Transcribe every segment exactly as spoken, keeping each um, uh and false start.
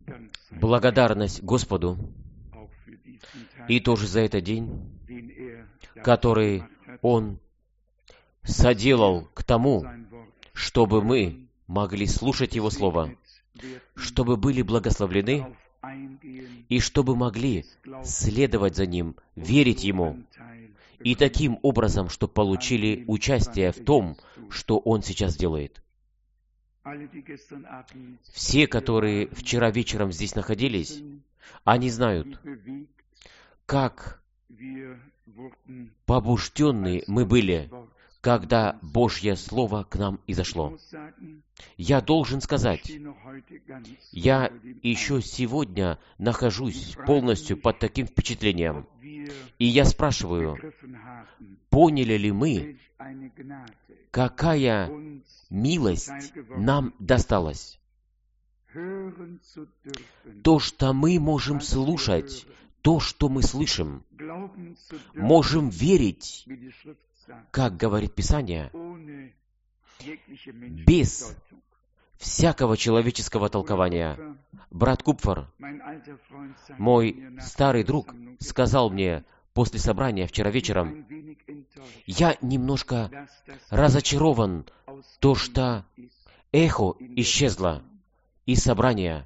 благодарность Господу и тоже за этот день, который Он соделал к тому, чтобы мы могли слушать Его Слово, чтобы были благословлены и чтобы могли следовать за Ним, верить Ему, и таким образом, чтобы получили участие в том, что Он сейчас делает. Все, которые вчера вечером здесь находились, они знают, как побужденны мы были, когда Божье Слово к нам изошло. Я должен сказать, я еще сегодня нахожусь полностью под таким впечатлением. И я спрашиваю, поняли ли мы, какая милость нам досталась? То, что мы можем слушать, то, что мы слышим, можем верить, как говорит Писание, без всякого человеческого толкования. Брат Купфер, мой старый друг, сказал мне после собрания вчера вечером, я немножко разочарован, то, что эхо исчезло из собрания.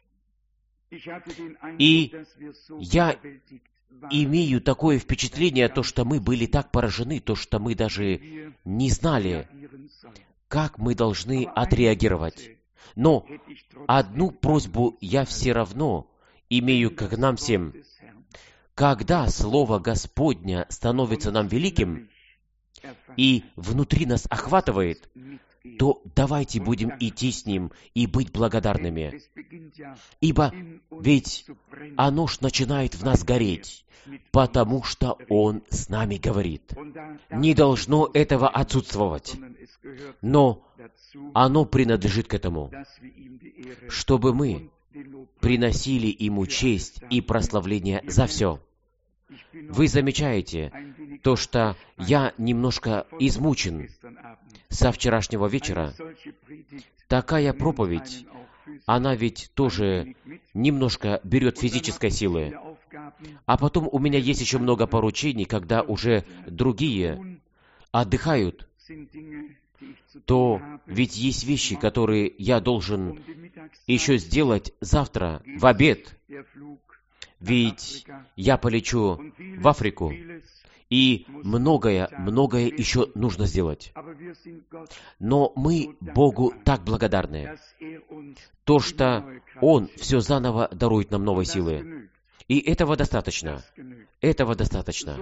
И я имею такое впечатление, то, что мы были так поражены, то, что мы даже не знали, как мы должны отреагировать. Но одну просьбу я все равно имею к нам всем. Когда Слово Господня становится нам великим и внутри нас охватывает, то давайте будем идти с Ним и быть благодарными. Ибо ведь оно ж начинает в нас гореть, потому что Он с нами говорит. Не должно этого отсутствовать, но оно принадлежит к этому, чтобы мы приносили Ему честь и прославление за все. Вы замечаете то, что я немножко измучен со вчерашнего вечера. Такая проповедь, она ведь тоже немножко берет физической силы. А потом у меня есть еще много поручений, когда уже другие отдыхают, то ведь есть вещи, которые я должен еще сделать завтра, в обед. Ведь я полечу в Африку, и многое, многое еще нужно сделать. Но мы Богу так благодарны, то, что Он все заново дарует нам новые силы. И этого достаточно. Этого достаточно.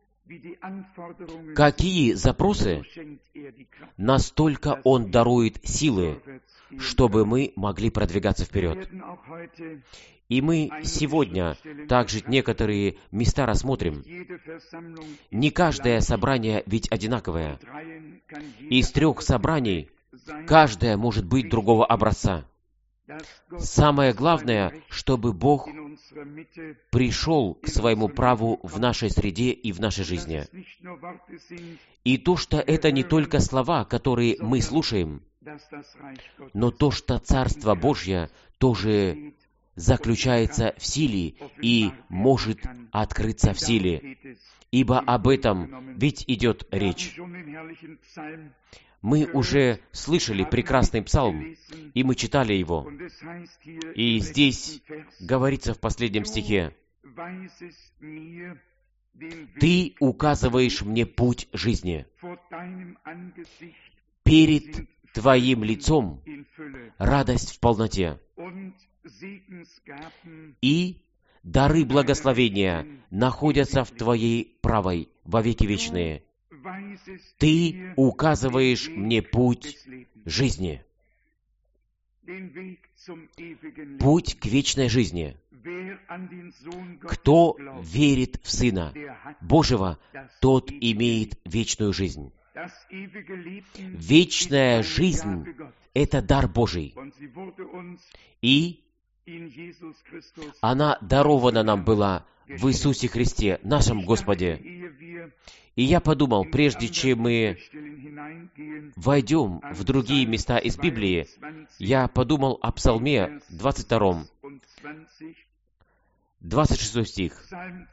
Какие запросы, настолько Он дарует силы, чтобы мы могли продвигаться вперед. И мы сегодня также некоторые места рассмотрим. Не каждое собрание ведь одинаковое. Из трех собраний каждое может быть другого образца. Самое главное, чтобы Бог пришел к своему праву в нашей среде и в нашей жизни. И то, что это не только слова, которые мы слушаем, но то, что Царство Божье тоже заключается в силе и может открыться в силе. Ибо об этом ведь идет речь. Мы уже слышали прекрасный псалм, и мы читали его. И здесь говорится в последнем стихе: «Ты указываешь мне путь жизни. Перед Твоим лицом радость в полноте, и дары благословения находятся в Твоей правой во веки вечные. Ты указываешь мне путь жизни». Путь к вечной жизни. Кто верит в Сына Божьего, тот имеет вечную жизнь. Вечная жизнь — это дар Божий. И она дарована нам была в Иисусе Христе, нашем Господе. И я подумал, прежде чем мы войдем в другие места из Библии, я подумал о Псалме двадцать втором двадцать шестой стих.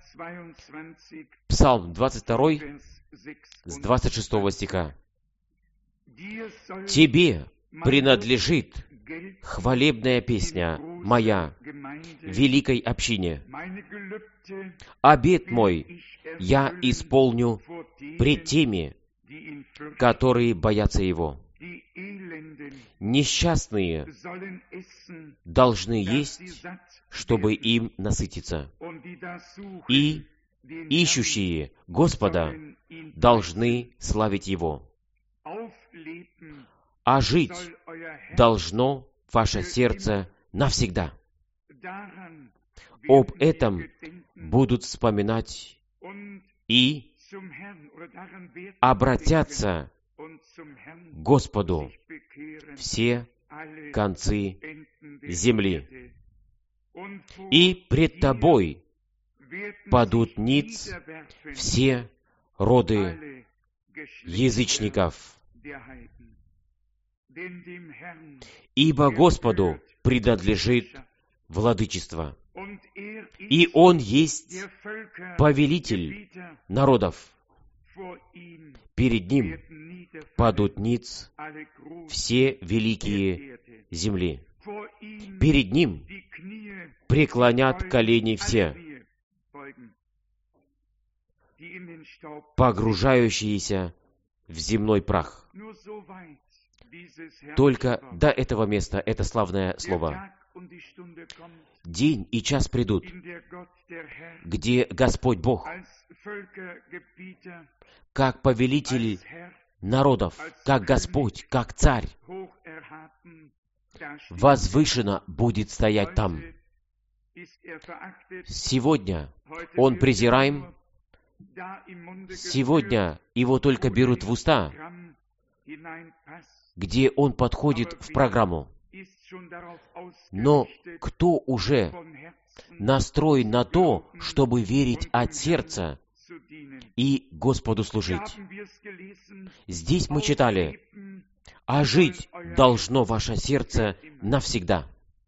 Псалм двадцать второй, с двадцать шестого стиха. «Тебе принадлежит хвалебная песня моя великой общине. Обет мой я исполню пред теми, которые боятся Его. Несчастные должны есть, чтобы им насытиться, и ищущие Господа должны славить Его. А жить должно ваше сердце навсегда». Об этом будут вспоминать и обратятся к Господу все концы земли. И пред Тобой падут ниц все роды язычников. Ибо Господу принадлежит владычество, и Он есть повелитель народов. Перед Ним падут ниц все великие земли. Перед Ним преклонят колени все, погружающиеся в земной прах. Только до этого места это славное слово. День и час придут, где Господь Бог, как повелитель народов, как Господь, как Царь, возвышенно будет стоять там. Сегодня Он презираем, сегодня Его только берут в уста, где Он подходит в программу. Но кто уже настроен на то, чтобы верить от сердца и Господу служить? Здесь мы читали: «А жить должно ваше сердце навсегда».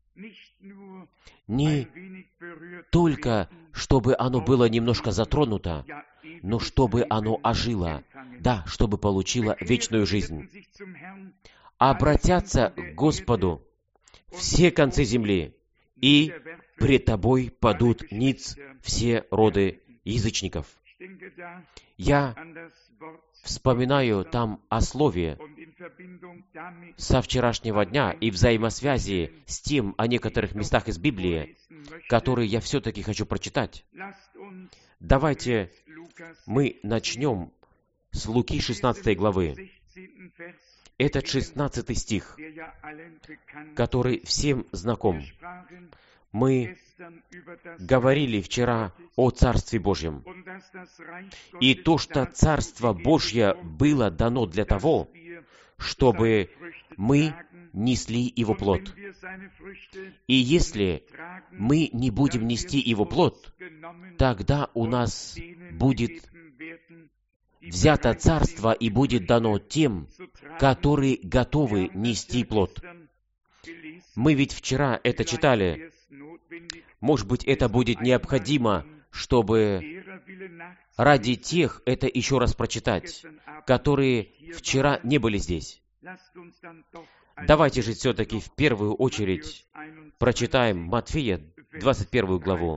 Не только, чтобы оно было немножко затронуто, но чтобы оно ожило, да, чтобы получило вечную жизнь. Обратятся к Господу все концы земли, и пред Тобой падут ниц все роды язычников. Я вспоминаю там о слове со вчерашнего дня и взаимосвязи с тем о некоторых местах из Библии, которые я все-таки хочу прочитать. Давайте мы начнем с Луки шестнадцатой главы. Этот шестнадцатый стих, который всем знаком. Мы говорили вчера о Царстве Божьем. И то, что Царство Божье было дано для того, чтобы мы несли Его плод. И если мы не будем нести Его плод, тогда у нас будет взято Царство и будет дано тем, которые готовы нести плод. Мы ведь вчера это читали. Может быть, это будет необходимо, чтобы ради тех это еще раз прочитать, которые вчера не были здесь. Давайте же все-таки в первую очередь прочитаем Матфея, двадцать первую главу,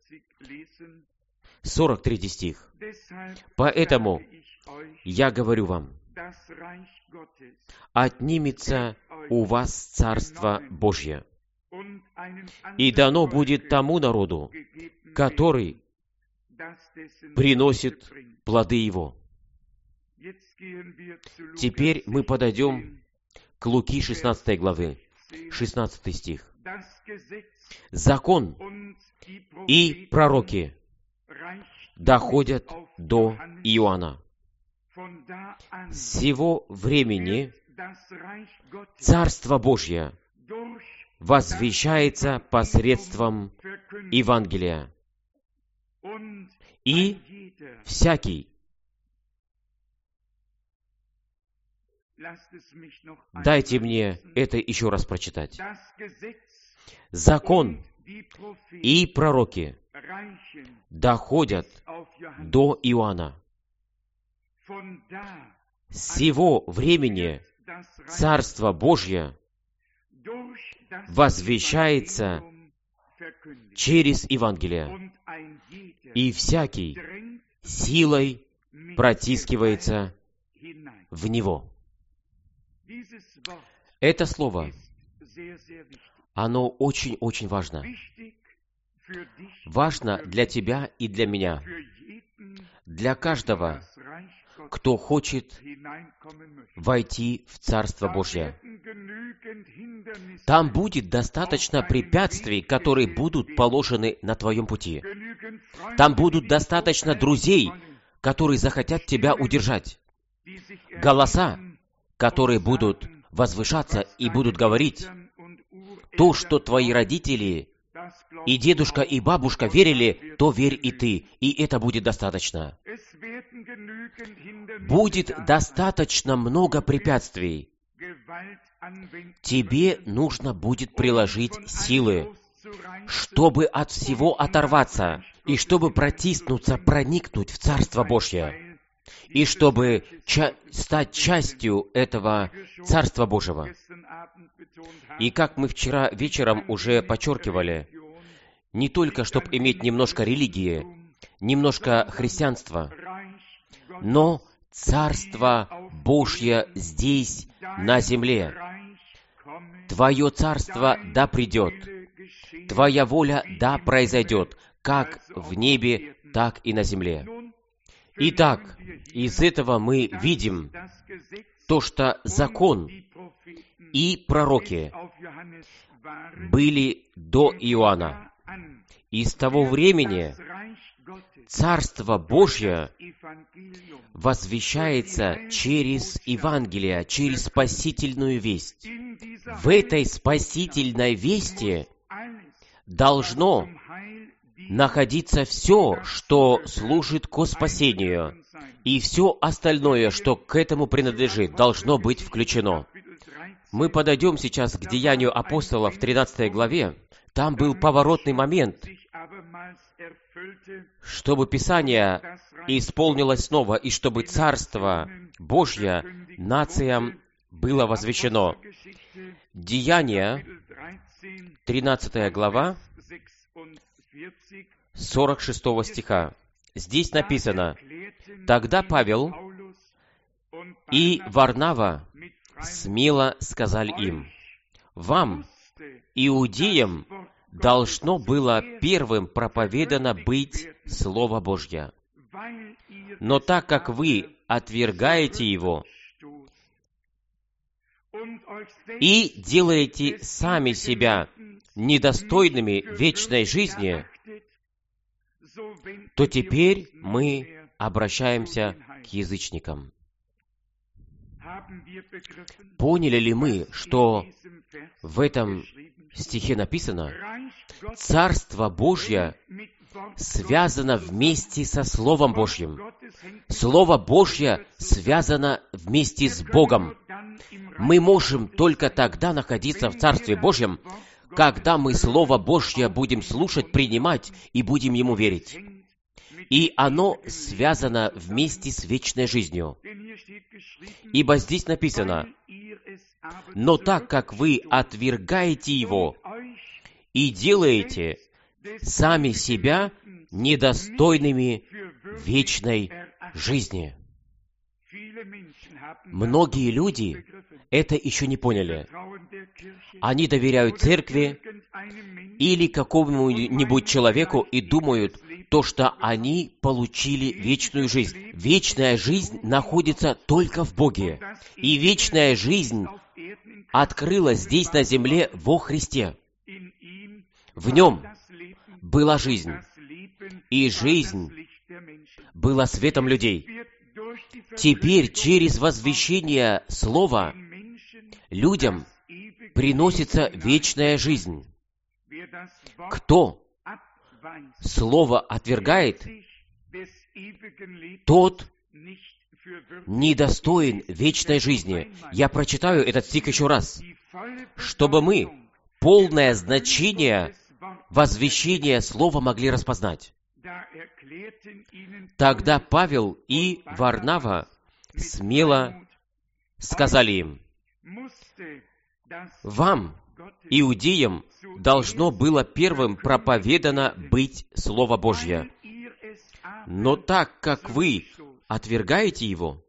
сорок третий стих. «Поэтому я говорю вам, отнимется у вас Царство Божье, и дано будет тому народу, который приносит плоды его». Теперь мы подойдем к Луки шестнадцатой главы, шестнадцатый стих. «Закон и пророки доходят до Иоанна. С сего времени Царство Божье возвещается посредством Евангелия, и всякий». Дайте мне это еще раз прочитать. «Закон и пророки доходят до Иоанна. С сего времени Царство Божье возвещается через Евангелие, и всякий силой протискивается в него. Это слово, оно очень-очень важно. Важно для тебя и для меня, для каждого, кто хочет войти в Царство Божье. Там будет достаточно препятствий, которые будут положены на твоем пути. Там будут достаточно друзей, которые захотят тебя удержать. Голоса, которые будут возвышаться и будут говорить, то, что твои родители и дедушка, и бабушка верили, то верь и ты, и это будет достаточно. Будет достаточно много препятствий. Тебе нужно будет приложить силы, чтобы от всего оторваться, и чтобы протиснуться, проникнуть в Царство Божье, и чтобы ча- стать частью этого Царства Божьего. И как мы вчера вечером уже подчеркивали, не только чтобы иметь немножко религии, немножко христианства, но Царство Божье здесь, на земле. Твое Царство да придет, Твоя воля да произойдет, как в небе, так и на земле. Итак, из этого мы видим то, что закон и пророки были до Иоанна. И с того времени Царство Божье возвещается через Евангелие, через спасительную весть. В этой спасительной вести должно находиться все, что служит ко спасению, и все остальное, что к этому принадлежит, должно быть включено. Мы подойдем сейчас к Деянию апостолов в тринадцатой главе. Там был поворотный момент, чтобы Писание исполнилось снова, и чтобы Царство Божье нациям было возвещено. Деяния, тринадцатая глава, сорок шестого стиха. Здесь написано: «Тогда Павел и Варнава смело сказали им: вам, иудеям, должно было первым проповедано быть Слово Божье. Но так как вы отвергаете его и делаете сами себя недостойными вечной жизни, то теперь мы обращаемся к язычникам». Поняли ли мы, что в этом стихе написано: Царство Божье связано вместе со Словом Божьим. Слово Божье связано вместе с Богом. Мы можем только тогда находиться в Царстве Божьем, когда мы Слово Божье будем слушать, принимать и будем Ему верить. И оно связано вместе с вечной жизнью. Ибо здесь написано: «Но так как вы отвергаете его и делаете сами себя недостойными вечной жизни». Многие люди это еще не поняли. Они доверяют церкви или какому-нибудь человеку и думают, то, что они получили вечную жизнь. Вечная жизнь находится только в Боге. И вечная жизнь открылась здесь на земле во Христе. В Нем была жизнь, и жизнь была светом людей. Теперь через возвещение Слова людям приносится вечная жизнь. Кто Слово отвергает, тот недостоин вечной жизни. Я прочитаю этот стих еще раз, чтобы мы полное значение возвещение слова могли распознать. Тогда Павел и Варнава смело сказали им: «Вам, иудеям, должно было первым проповедано быть Слово Божье. Но так как вы отвергаете его...»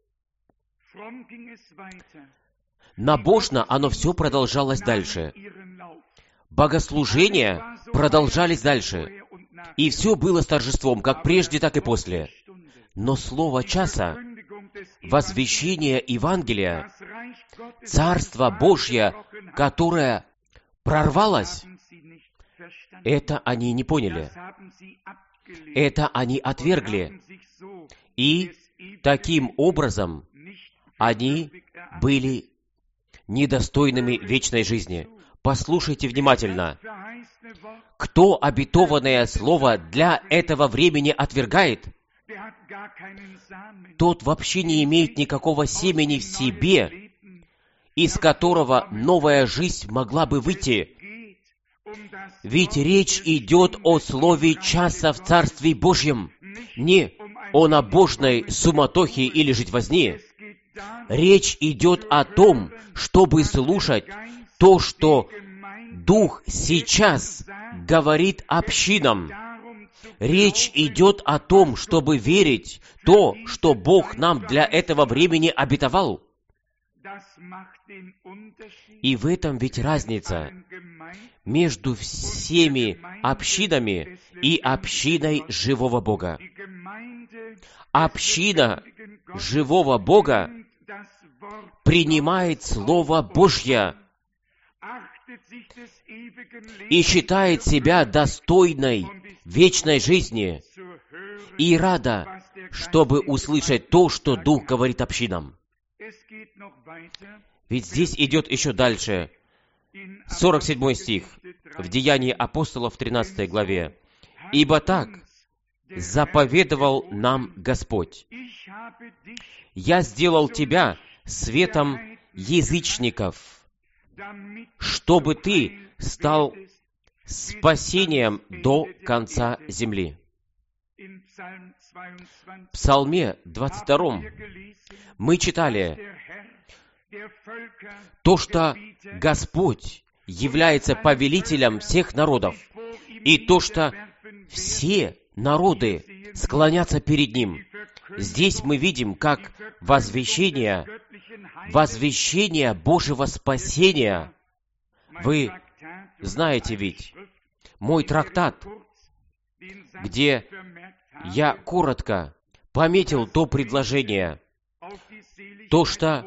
Набожно оно все продолжалось дальше. Богослужения продолжались дальше. И все было с торжеством, как прежде, так и после. Но слово часа, возвещение Евангелия, Царство Божье, которое прорвалось, это они не поняли. Это они отвергли. И таким образом они были недостойными вечной жизни. Послушайте внимательно. Кто обетованное слово для этого времени отвергает, тот вообще не имеет никакого семени в себе, из которого новая жизнь могла бы выйти. Ведь речь идет о слове часа в Царстве Божьем, не о набожной суматохе или житвозне. Речь идет о том, чтобы слушать то, что Дух сейчас говорит общинам. Речь идет о том, чтобы верить то, что Бог нам для этого времени обетовал. И в этом ведь разница между всеми общинами и общиной живого Бога. Община живого Бога принимает Слово Божье и считает себя достойной вечной жизни и рада, чтобы услышать то, что Дух говорит общинам. Ведь здесь идет еще дальше. сорок седьмой стих в Деянии апостолов тринадцатой главе. «Ибо так заповедовал нам Господь: я сделал тебя светом язычников, чтобы ты стал спасением до конца земли». В Псалме двадцать втором мы читали то, что Господь является повелителем всех народов, и то, что все народы склонятся перед Ним. Здесь мы видим, как возвещение, возвещение Божьего спасения. Вы знаете ведь мой трактат, где я коротко пометил то предложение, то, что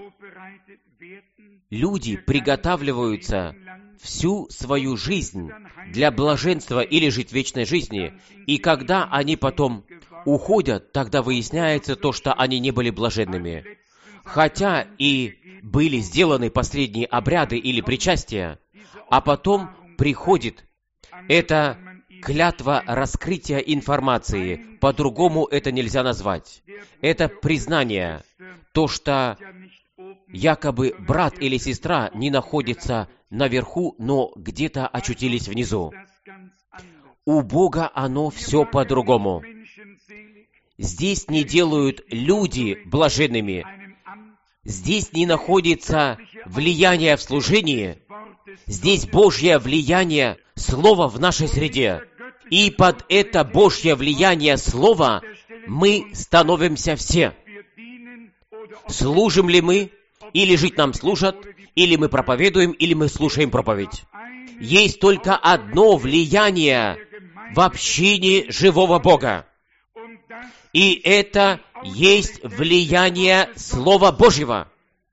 люди приготавливаются всю свою жизнь для блаженства или жить вечной жизни, и когда они потом уходят, тогда выясняется то, что они не были блаженными. Хотя и были сделаны последние обряды или причастия, а потом приходит эта клятва раскрытия информации, по-другому это нельзя назвать. Это признание, то, что якобы брат или сестра не находятся наверху, но где-то очутились внизу. У Бога оно все по-другому. Здесь не делают люди блаженными. Здесь не находится влияние в служении. Здесь Божье влияние Слова в нашей среде. И под это Божье влияние Слова мы становимся все. Служим ли мы, или жить нам служат, или мы проповедуем, или мы слушаем проповедь. Есть только одно влияние в общине живого Бога. И это есть влияние Слова Божьего.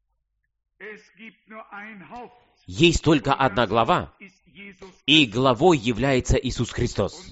Есть только одна глава, и главой является Иисус Христос.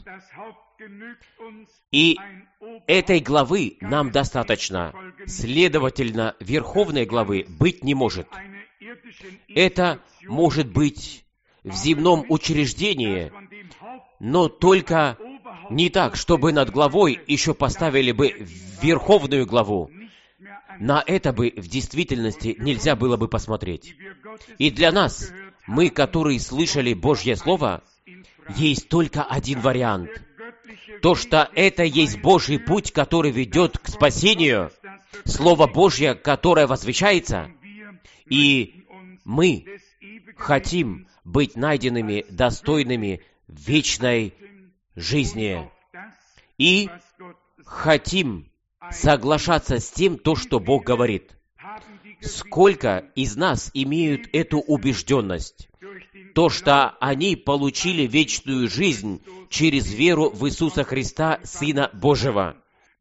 И этой главы нам достаточно. Следовательно, верховной главы быть не может. Это может быть в земном учреждении, но только не так, чтобы над главой еще поставили бы верховную главу. На это бы в действительности нельзя было бы посмотреть. И для нас, мы, которые слышали Божье Слово, есть только один вариант. То, что это есть Божий путь, который ведет к спасению, Слово Божье, которое возвещается, и мы хотим быть найденными достойными вечной жизни. И хотим соглашаться с тем, то, что Бог говорит. Сколько из нас имеют эту убежденность? То, что они получили вечную жизнь через веру в Иисуса Христа, Сына Божьего.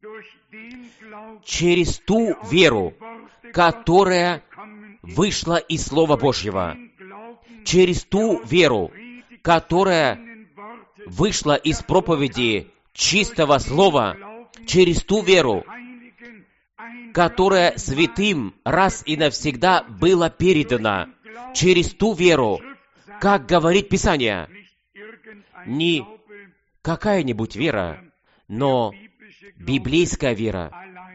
Через ту веру, которая вышла из Слова Божьего. Через ту веру, которая вышла из проповеди чистого Слова. Через ту веру, которая святым раз и навсегда была передана. Через ту веру, как говорит Писание, не какая-нибудь вера, но библейская вера.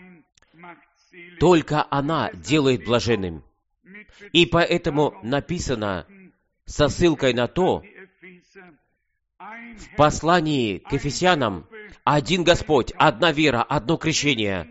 Только она делает блаженным. И поэтому написано со ссылкой на то, в послании к Ефесянам, один Господь, одна вера, одно крещение.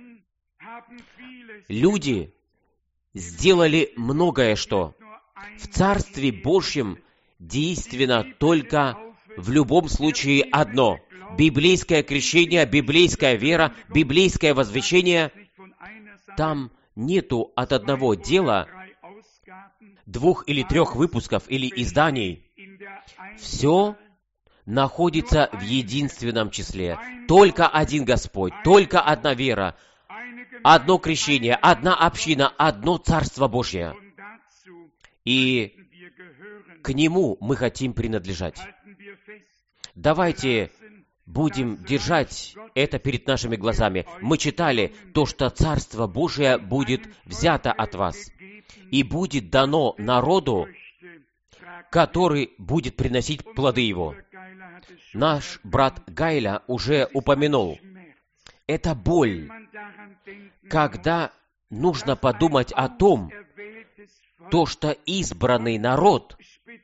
Люди сделали многое что. В Царстве Божьем действенно только в любом случае одно. Библейское крещение, библейская вера, библейское возвещение. Там нету от одного дела двух или трех выпусков или изданий. Все находится в единственном числе. Только один Господь, только одна вера, одно крещение, одна община, одно Царство Божье. И к Нему мы хотим принадлежать. Давайте будем держать это перед нашими глазами. Мы читали то, что Царство Божие будет взято от вас и будет дано народу, который будет приносить плоды его. Наш брат Гайля уже упомянул. Это боль, когда нужно подумать о том, то, что избранный народ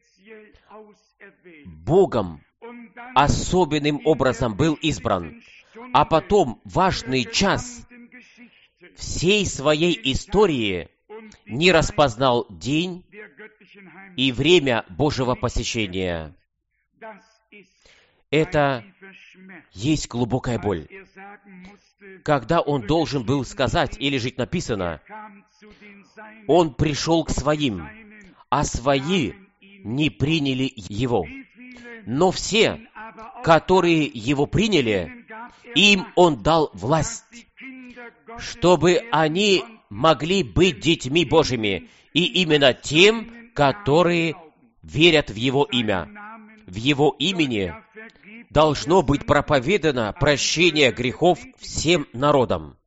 Богом особенным образом был избран, а потом важный час всей своей истории не распознал день и время Божьего посещения. Это есть глубокая боль. Когда он должен был сказать, или же написано, он пришел к своим, а свои не приняли его. Но все, которые его приняли, им он дал власть, чтобы они могли быть детьми Божьими, и именно тем, которые верят в его имя. В его имени должно быть проповедано прощение грехов всем народам.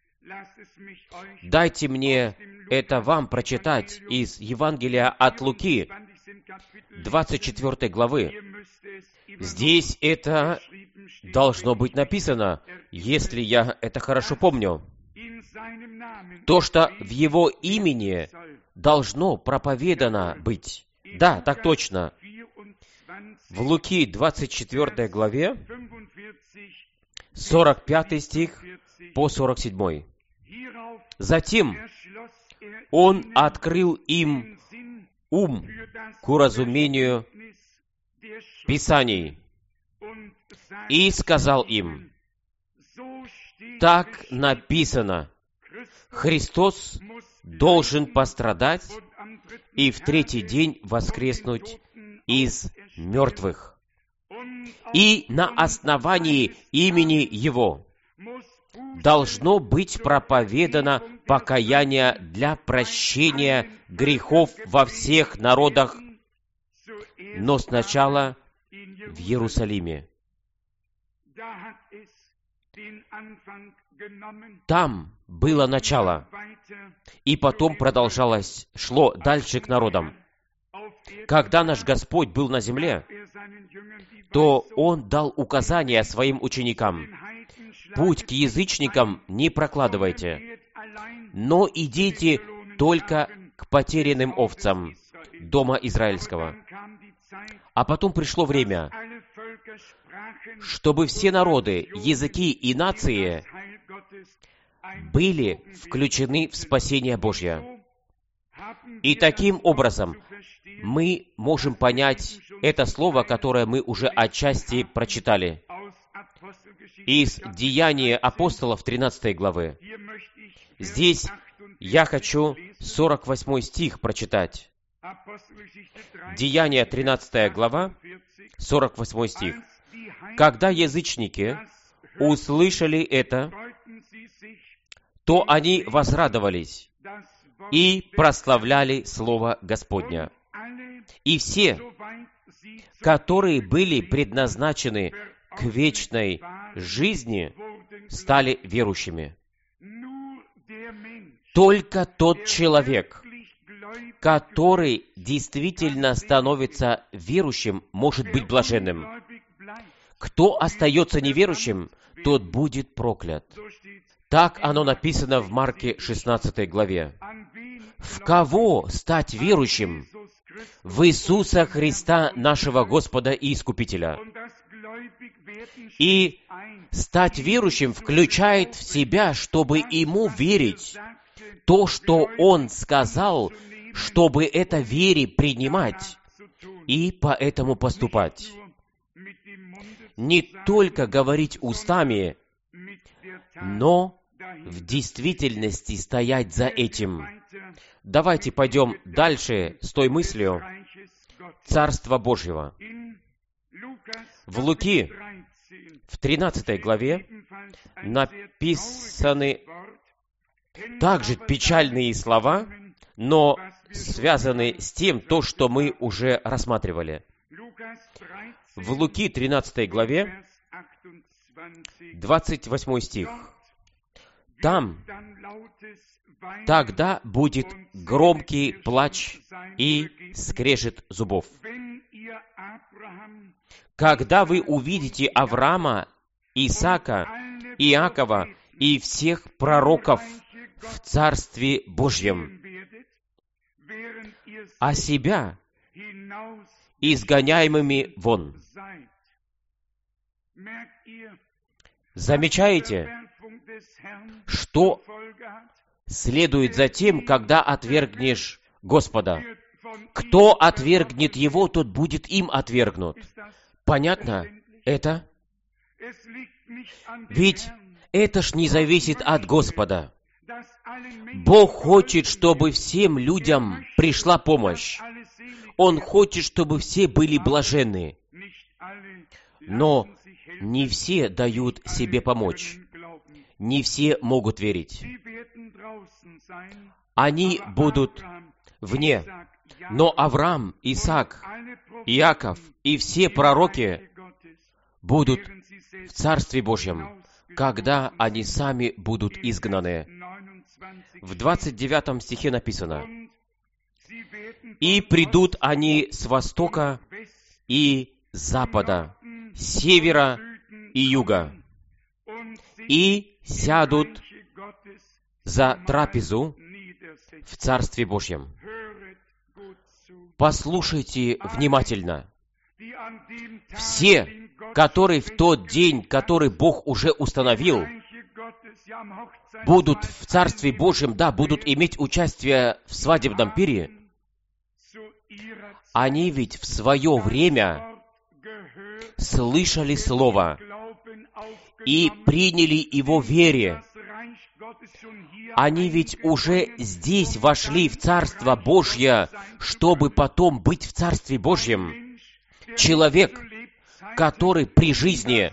Дайте мне это вам прочитать из Евангелия от Луки, двадцать четвёртой главы. Здесь это должно быть написано, если я это хорошо помню. То, что в его имени должно проповедано быть. Да, так точно. В Луки двадцать четвёртой главе, сорок пятый стих по сорок седьмой. Затем он открыл им ум к уразумению Писаний и сказал им: так написано, Христос должен пострадать и в третий день воскреснуть из мертвых. И на основании имени Его должно быть проповедано покаяние для прощения грехов во всех народах, но сначала в Иерусалиме. Там было начало, и потом продолжалось, шло дальше к народам. Когда наш Господь был на земле, то Он дал указания своим ученикам: путь к язычникам не прокладывайте, но идите только к потерянным овцам дома израильского. А потом пришло время, чтобы все народы, языки и нации были включены в спасение Божье. И таким образом мы можем понять это слово, которое мы уже отчасти прочитали из Деяния апостолов тринадцатой главы. Здесь я хочу сорок восьмой стих прочитать. Деяния тринадцатая глава, сорок восьмой стих. «Когда язычники услышали это, то они возрадовались и прославляли Слово Господня. И все, которые были предназначены к вечной жизни, стали верующими». Только тот человек, который действительно становится верующим, может быть блаженным. Кто остается неверующим, тот будет проклят. Так оно написано в Марке шестнадцатой главе. В кого стать верующим? В Иисуса Христа, нашего Господа и Искупителя. И стать верующим включает в себя, чтобы Ему верить, то, что Он сказал, чтобы это вере принимать и поэтому поступать. Не только говорить устами, но в действительности стоять за этим. Давайте пойдем дальше с той мыслью Царства Божьего. В Луки, в тринадцатой главе, написаны также печальные слова, но связаны с тем, то, что мы уже рассматривали. В Луки тринадцатой главе, двадцать восьмой стих. Там тогда будет громкий плач и скрежет зубов. Когда вы увидите Авраама, Исаака, Иакова и всех пророков в Царстве Божьем, а себя изгоняемыми вон. Замечаете, что следует за тем, когда отвергнешь Господа? Кто отвергнет Его, тот будет им отвергнут. Понятно это? Ведь это ж не зависит от Господа. Бог хочет, чтобы всем людям пришла помощь. Он хочет, чтобы все были блаженны. Но не все дают себе помочь. Не все могут верить. Они будут вне. Но Авраам, Исаак, Иаков и все пророки будут в Царстве Божьем, когда они сами будут изгнаны. В двадцать девятом стихе написано: «И придут они с востока и запада, севера и юга, и сядут за трапезу в Царстве Божьем». Послушайте внимательно. Все, которые в тот день, который Бог уже установил, будут в Царстве Божьем, да, будут иметь участие в свадебном пире, они ведь в свое время слышали Слово и приняли его в вере. Они ведь уже здесь вошли в Царство Божье, чтобы потом быть в Царстве Божьем. Человек, который при жизни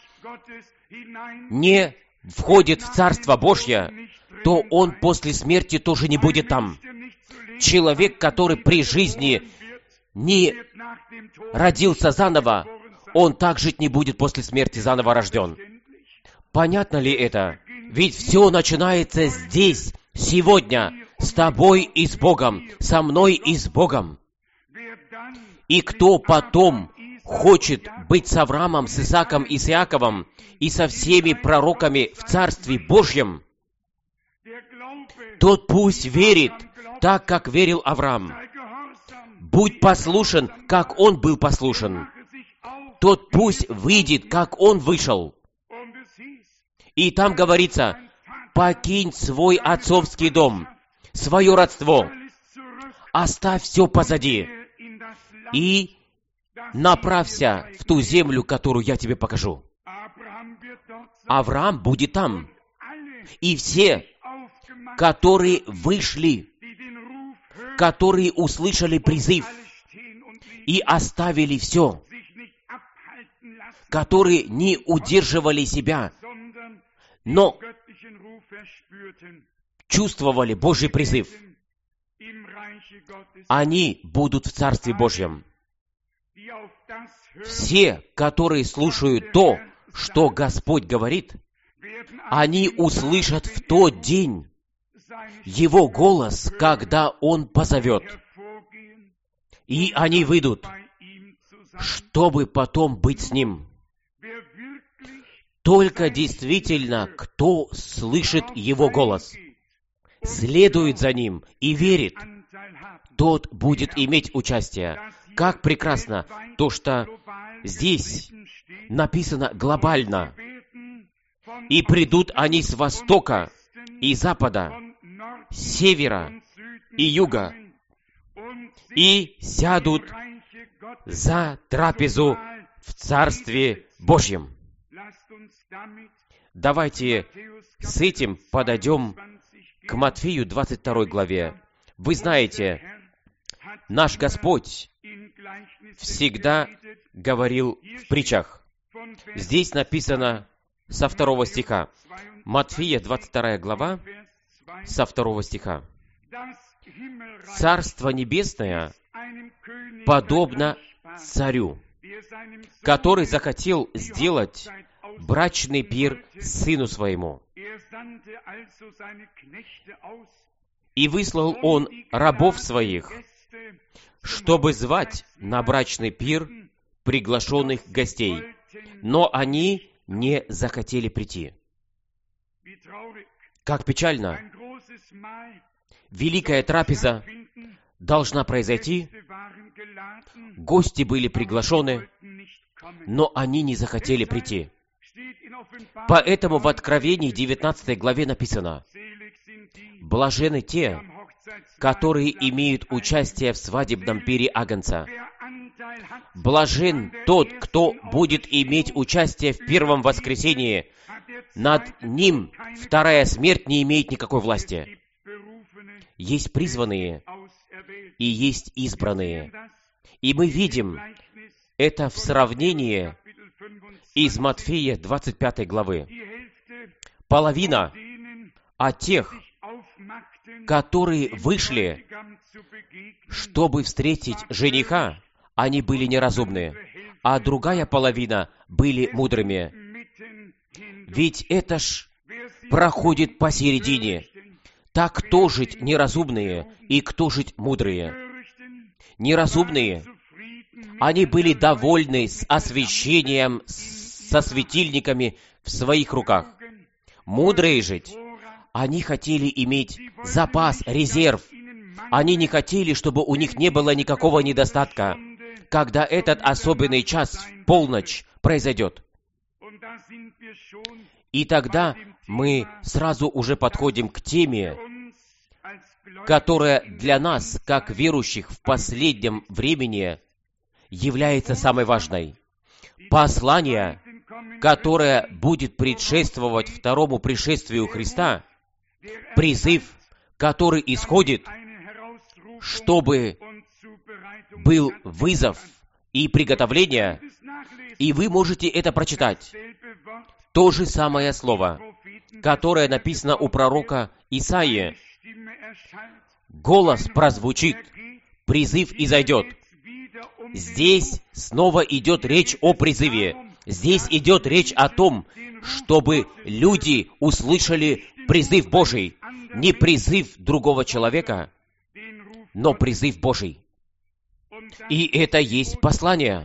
не входит в Царство Божье, то он после смерти тоже не будет там. Человек, который при жизни не родился заново, он так жить не будет после смерти заново рожден. Понятно ли это? Ведь все начинается здесь, сегодня, с тобой и с Богом, со мной и с Богом. И кто потом хочет быть с Авраамом, с Исааком и с Иаковом и со всеми пророками в Царстве Божьем, тот пусть верит так, как верил Авраам. Будь послушен, как он был послушен. тот пусть выйдет, как он вышел. И там говорится, покинь свой отцовский дом, свое родство, оставь все позади и направься в ту землю, которую я тебе покажу. Авраам будет там, и все, которые вышли, которые услышали призыв и оставили все, которые не удерживали себя, но чувствовали Божий призыв, они будут в Царстве Божьем. Все, которые слушают то, что Господь говорит, они услышат в тот день Его голос, когда Он позовет. И они выйдут, чтобы потом быть с Ним. Только действительно, кто слышит Его голос, следует за Ним и верит, тот будет иметь участие. Как прекрасно то, что здесь написано глобально. И придут они с востока и запада, с севера и юга, и сядут за трапезу в Царстве Божьем. Давайте с этим подойдем к Матфею двадцать второй главе. Вы знаете, наш Господь всегда говорил в притчах. Здесь написано со второго стиха. Матфея двадцать вторая глава, со второго стиха. «Царство небесное подобно царю, который захотел сделать брачный пир сыну своему. И выслал он рабов своих, чтобы звать на брачный пир приглашенных гостей, но они не захотели прийти». Как печально! Великая трапеза должна произойти, гости были приглашены, но они не захотели прийти. Поэтому в Откровении девятнадцатой главе написано: «Блаженны те, которые имеют участие в свадебном пире Агнца. Блажен тот, кто будет иметь участие в первом воскресении. Над ним вторая смерть не имеет никакой власти». Есть призванные и есть избранные. И мы видим это в сравнении из Матфея двадцать пятой главы. Половина от тех, которые вышли, чтобы встретить жениха, они были неразумны, а другая половина были мудрыми. Ведь это ж проходит посередине. Так кто жить неразумные и кто жить мудрые? Неразумные, они были довольны с освящением, со светильниками в своих руках. Мудрые жить, они хотели иметь запас, резерв. Они не хотели, чтобы у них не было никакого недостатка, когда этот особенный час, в полночь, произойдет. И тогда мы сразу уже подходим к теме, которая для нас, как верующих в последнем времени, является самой важной. Послание, которое будет предшествовать второму пришествию Христа, призыв, который исходит, чтобы был вызов и приготовление, и вы можете это прочитать. То же самое слово, которое написано у пророка Исаии. Голос прозвучит, призыв изойдет. Здесь снова идет речь о призыве. Здесь идет речь о том, чтобы люди услышали призыв Божий. Не призыв другого человека, но призыв Божий. И это есть послание,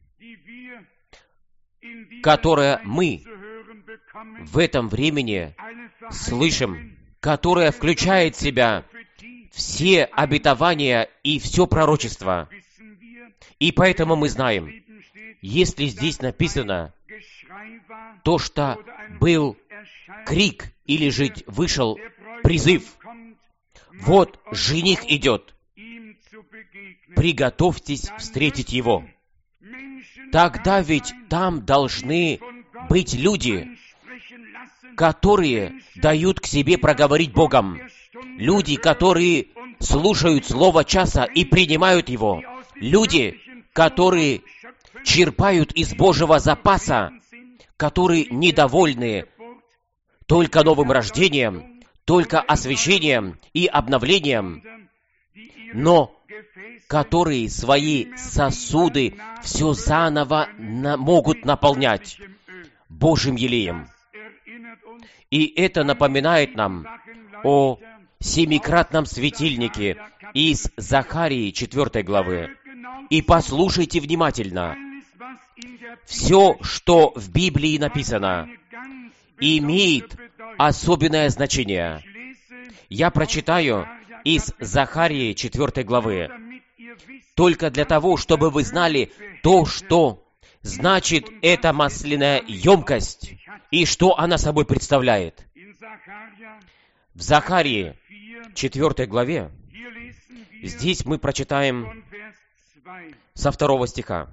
которое мы в этом времени слышим, которое включает в себя все обетования и все пророчество. И поэтому мы знаем, Если здесь написано то, что был крик или же вышел призыв, вот жених идет, приготовьтесь встретить его. Тогда ведь там должны быть люди, которые дают к себе проговорить Богом. Люди, которые слушают слово часа и принимают его. Люди, которые черпают из Божьего запаса, которые недовольны только новым рождением, только освящением и обновлением, но которые свои сосуды все заново на, могут наполнять Божьим елеем. И это напоминает нам о семикратном светильнике из Захарии четвёртой главы. И послушайте внимательно. Все, что в Библии написано, имеет особенное значение. Я прочитаю из Захарии четвёртой главы, только для того, чтобы вы знали то, что значит эта масляная емкость и что она собой представляет. В Захарии четвёртой главе здесь мы прочитаем со второго стиха.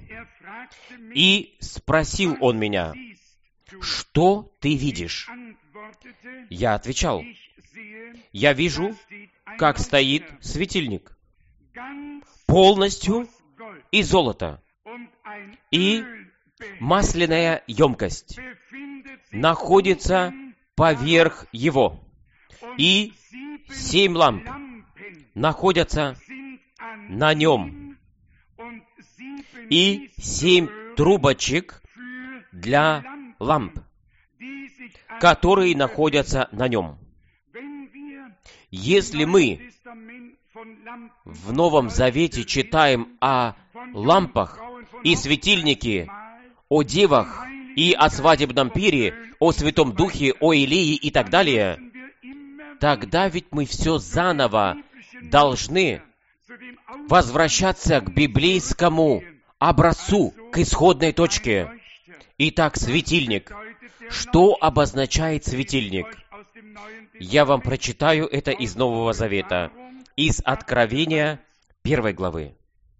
«И спросил он меня, что ты видишь?» Я отвечал, «Я вижу, как стоит светильник, полностью из золота, и масляная емкость находится поверх его, и семь ламп находятся на нем, и семь трубочек для ламп, которые находятся на нем». Если мы в Новом Завете читаем о лампах и светильнике, о девах и о свадебном пире, о Святом Духе, о Илии и так далее, тогда ведь мы все заново должны возвращаться к библейскому образцу, к исходной точке. Итак, светильник. Что обозначает светильник? Я вам прочитаю это из Нового Завета, из Откровения первой главы.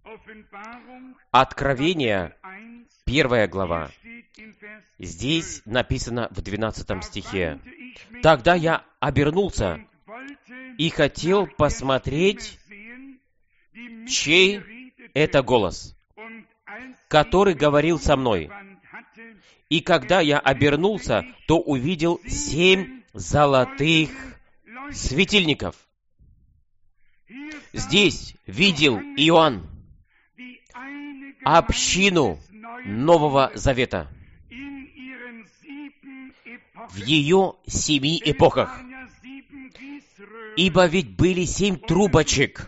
Откровение первая глава. Здесь написано в двенадцатом стихе. «Тогда я обернулся и хотел посмотреть, чей это голос, который говорил со мной. И когда я обернулся, то увидел семь золотых светильников». Здесь видел Иоанн общину Нового Завета в ее семи эпохах. Ибо ведь были семь трубочек,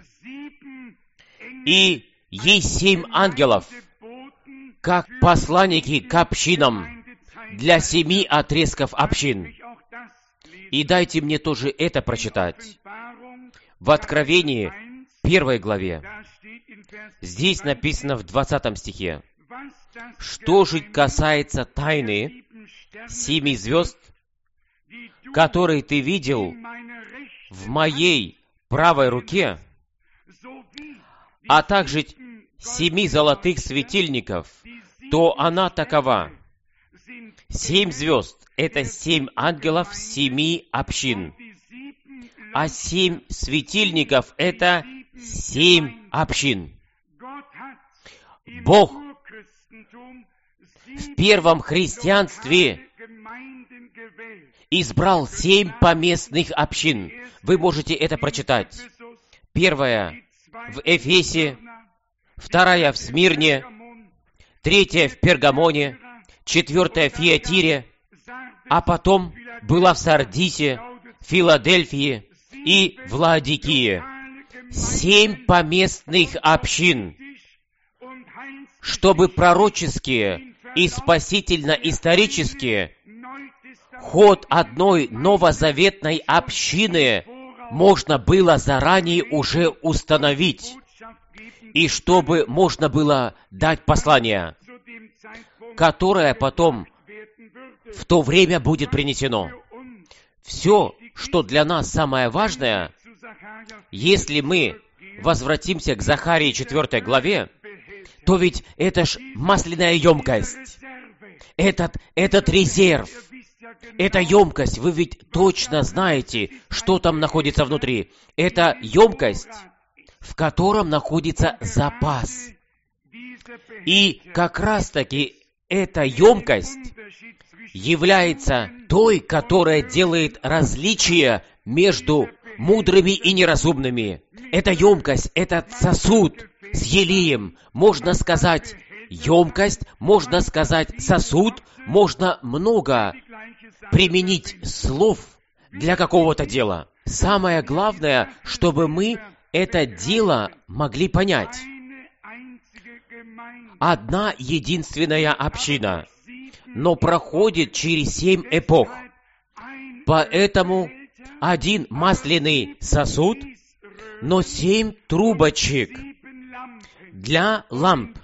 и есть семь ангелов, как посланники к общинам для семи отрезков общин. И дайте мне тоже это прочитать. В Откровении первой главе. Здесь написано в двадцатом стихе. «Что же касается тайны семи звезд, которые ты видел в моей правой руке, а также семи золотых светильников, то она такова. Семь звезд — это семь ангелов семи общин, а семь светильников — это семь общин». Бог в первом христианстве избрал семь поместных общин. Вы можете это прочитать. Первая в Эфесе, вторая в Смирне, третья в Пергамоне, четвертая в Фиатире, а потом была в Сардисе, Филадельфии и в Лаодикии. Семь поместных общин, чтобы пророческие и спасительно-исторические ход одной новозаветной общины можно было заранее уже установить, и чтобы можно было дать послание которое потом в то время будет принесено. Все, что для нас самое важное, если мы возвратимся к Захарии четвёртой главе, то ведь это ж масляная емкость. Этот, этот резерв, эта емкость, вы ведь точно знаете, что там находится внутри. Это емкость, в котором находится запас. И как раз-таки эта емкость является той, которая делает различие между мудрыми и неразумными. Эта емкость, этот сосуд с елеем, можно сказать, емкость, можно сказать, сосуд, можно много применить слов для какого-то дела. Самое главное, чтобы мы это дело могли понять. Одна единственная община, но проходит через семь эпох. Поэтому один масляный сосуд, но семь трубочек для ламп,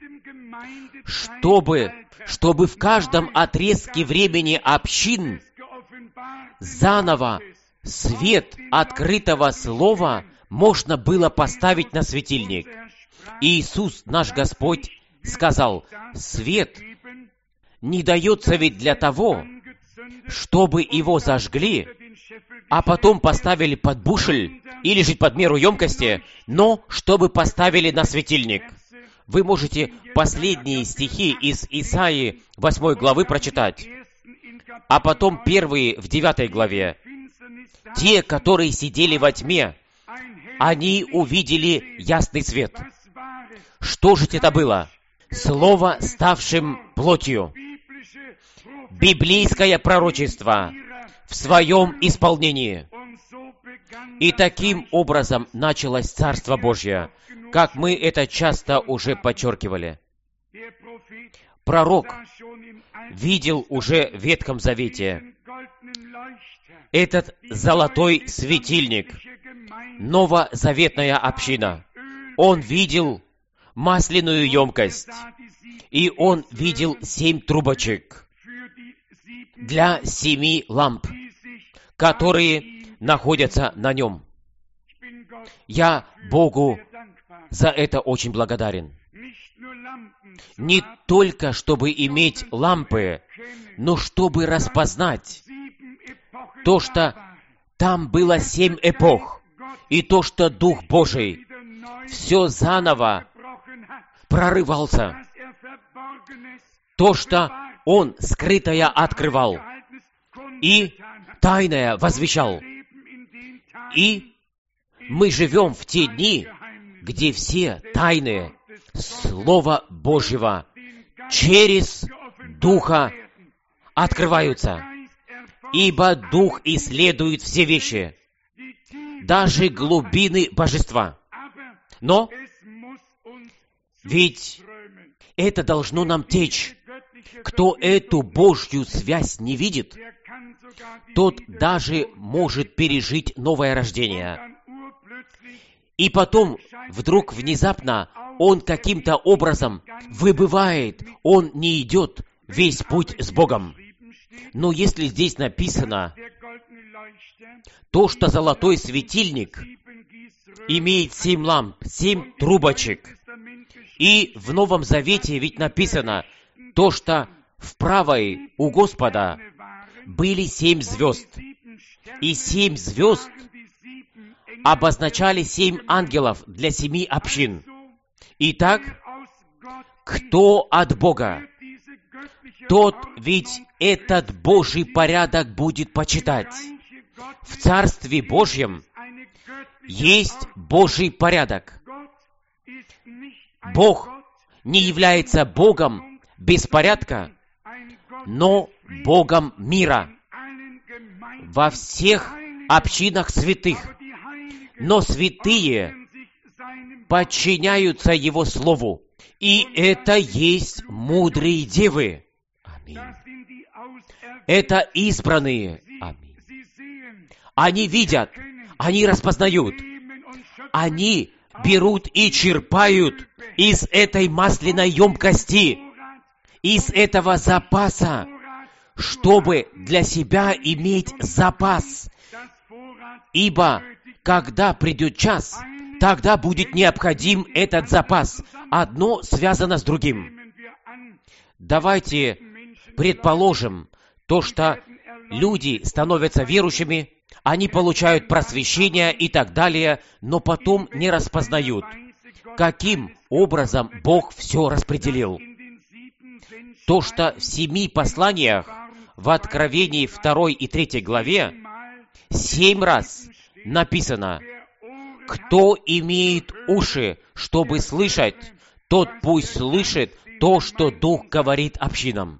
чтобы, чтобы в каждом отрезке времени общин заново свет открытого слова можно было поставить на светильник. Иисус, наш Господь, сказал, свет не дается ведь для того, чтобы его зажгли, а потом поставили под бушель или же под меру емкости, но чтобы поставили на светильник. Вы можете последние стихи из Исаии восьмой главы прочитать, а потом первые в девятой главе. Те, которые сидели во тьме, они увидели ясный свет. Что же это было? Слово, ставшим плотью. Библейское пророчество в своем исполнении. И таким образом началось Царство Божье, как мы это часто уже подчеркивали. Пророк видел уже в Ветхом Завете этот золотой светильник, новозаветная община. Он видел масляную емкость, и он видел семь трубочек для семи ламп, которые находятся на нем. Я Богу за это очень благодарен. Не только чтобы иметь лампы, но чтобы распознать то, что там было семь эпох, и то, что Дух Божий все заново прорывался, то, что Он скрытое открывал и тайное возвещал. И мы живем в те дни, где все тайны Слова Божьего через Духа открываются, ибо Дух исследует все вещи, даже глубины Божества. Но ведь это должно нам течь. Кто эту Божью связь не видит, тот даже может пережить новое рождение. И потом, вдруг, внезапно, он каким-то образом выбывает, он не идет весь путь с Богом. Но если здесь написано, то, что золотой светильник имеет семь ламп, семь трубочек, и в Новом Завете ведь написано, то, что в правой у Господа были семь звезд, и семь звезд обозначали семь ангелов для семи общин. Итак, кто от Бога, тот ведь этот Божий порядок будет почитать. В Царстве Божьем есть Божий порядок. Бог не является Богом беспорядка, но Богом мира во всех общинах святых. Но святые подчиняются Его Слову. И это есть мудрые девы. Аминь. Это избранные. Аминь. Они видят, они распознают, они берут и черпают из этой масляной емкости, из этого запаса, чтобы для себя иметь запас. Ибо, когда придет час, тогда будет необходим этот запас. Одно связано с другим. Давайте предположим то, что люди становятся верующими, они получают просвещение и так далее, но потом не распознают, каким образом Бог все распределил. То, что в семи посланиях, в Откровении второй и третьей главе, семь раз написано: «Кто имеет уши, чтобы слышать, тот пусть слышит то, что Дух говорит общинам».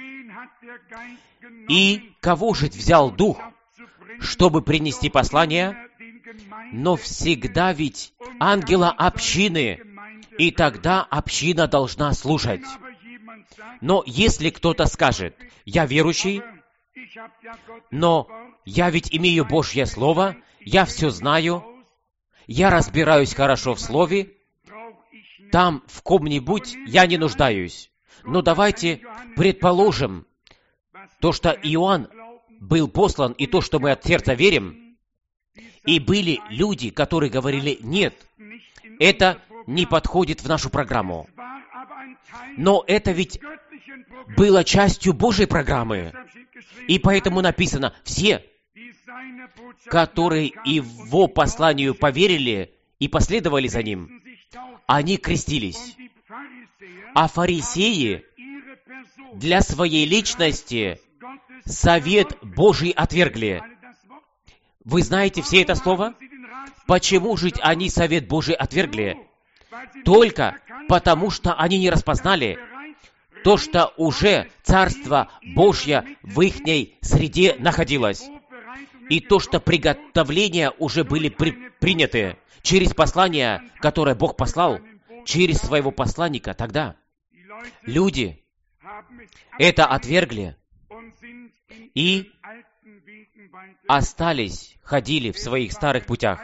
И кого же взял Дух, чтобы принести послание? Но всегда ведь ангела общины, и тогда община должна слушать. Но если кто-то скажет: «Я верующий, но я ведь имею Божье Слово, я все знаю, я разбираюсь хорошо в Слове, там в ком-нибудь я не нуждаюсь». Но давайте предположим, то, что Иоанн был послан, и то, что мы от сердца верим, и были люди, которые говорили: «Нет, это не подходит в нашу программу». Но это ведь было частью Божьей программы. И поэтому написано: все, которые Его посланию поверили и последовали за Ним, они крестились. А фарисеи для своей личности совет Божий отвергли. Вы знаете все это слово? Почему же они совет Божий отвергли? Только потому, что они не распознали то, что уже Царство Божье в ихней среде находилось. И то, что приготовления уже были при, приняты через послание, которое Бог послал, через своего посланника тогда. Люди это отвергли и остались, ходили в своих старых путях.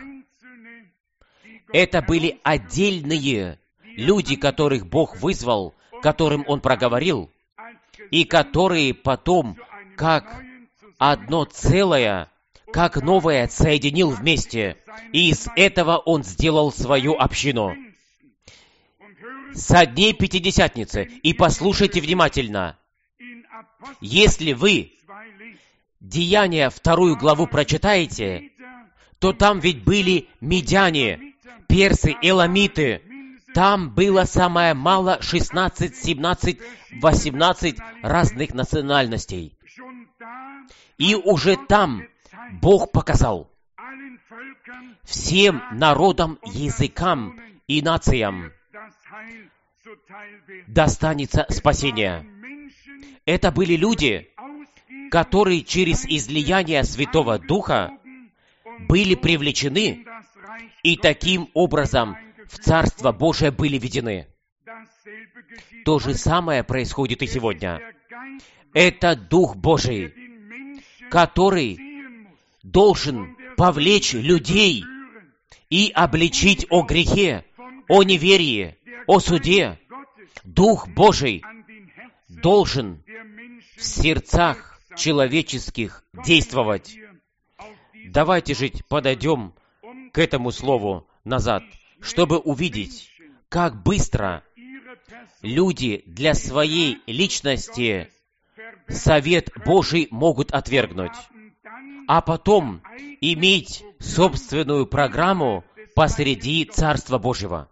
Это были отдельные люди, которых Бог вызвал, которым Он проговорил, и которые потом, как одно целое, как новое, соединил вместе. И из этого Он сделал свою общину. Со дней Пятидесятницы. И послушайте внимательно. Если вы Деяния вторую главу прочитаете, то там ведь были медяне, персы, эламиты. Там было самое мало шестнадцать, семнадцать, восемнадцать разных национальностей. И уже там Бог показал всем народам, языкам и нациям достанется спасение. Это были люди, которые через излияние Святого Духа были привлечены и таким образом в Царство Божие были введены. То же самое происходит и сегодня. Это Дух Божий, который должен повлечь людей и обличить о грехе, о неверии, о суде. Дух Божий должен в сердцах человеческих действовать. Давайте же подойдем к этому слову назад, чтобы увидеть, как быстро люди для своей личности совет Божий могут отвергнуть, а потом иметь собственную программу посреди Царства Божьего.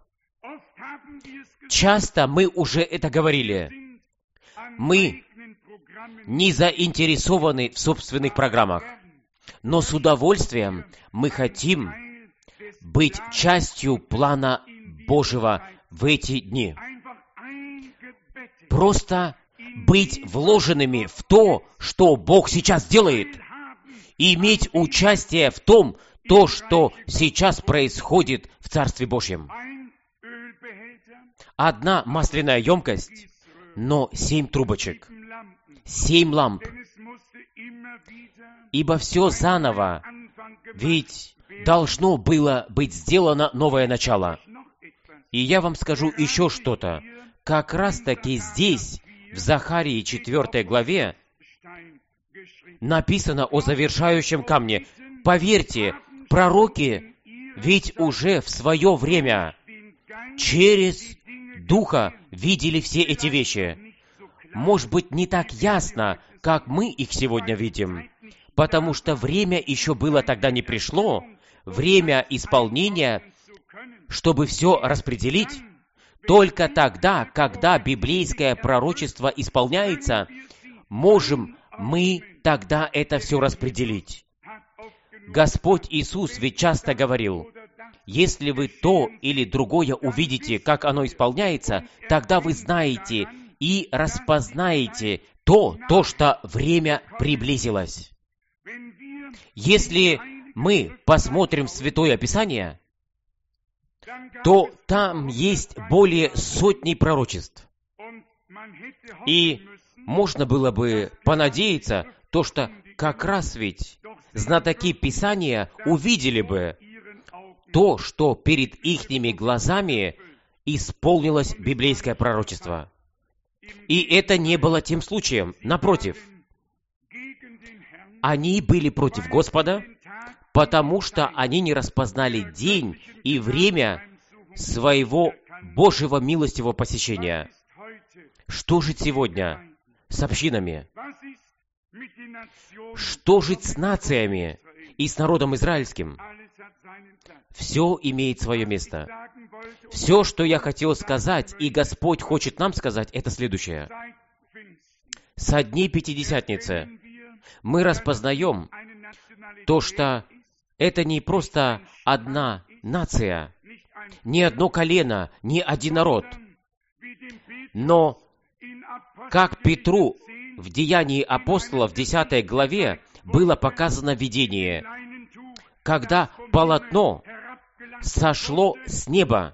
Часто мы уже это говорили. Мы не заинтересованы в собственных программах, но с удовольствием мы хотим быть частью плана Божьего в эти дни. Просто быть вложенными в то, что Бог сейчас делает, и иметь участие в том, то, что сейчас происходит в Царстве Божьем. Одна масляная емкость, но семь трубочек, семь ламп. Ибо все заново, ведь должно было быть сделано новое начало. И я вам скажу еще что-то. Как раз-таки здесь, В Захарии четвёртой главе написано о завершающем камне. Поверьте, пророки ведь уже в свое время через Духа видели все эти вещи. Может быть, не так ясно, как мы их сегодня видим, потому что время еще было тогда не пришло, время исполнения, чтобы все распределить. Только тогда, когда библейское пророчество исполняется, можем мы тогда это все распределить. Господь Иисус ведь часто говорил: если вы то или другое увидите, как оно исполняется, тогда вы знаете и распознаете то, то, что время приблизилось. Если мы посмотрим Святое Писание, то там есть более сотни пророчеств. И можно было бы понадеяться, то, что как раз ведь знатоки Писания увидели бы то, что перед ихними глазами исполнилось библейское пророчество. И это не было тем случаем. Напротив, они были против Господа, потому что они не распознали день и время своего Божьего милостивого посещения. Что же сегодня с общинами? Что же с нациями и с народом израильским? Все имеет свое место. Все, что я хотел сказать, и Господь хочет нам сказать, это следующее. Со дней Пятидесятницы мы распознаем то, что это не просто одна нация, не одно колено, не один народ, но как Петру в Деянии апостолов в десятой главе было показано видение, когда полотно сошло с неба,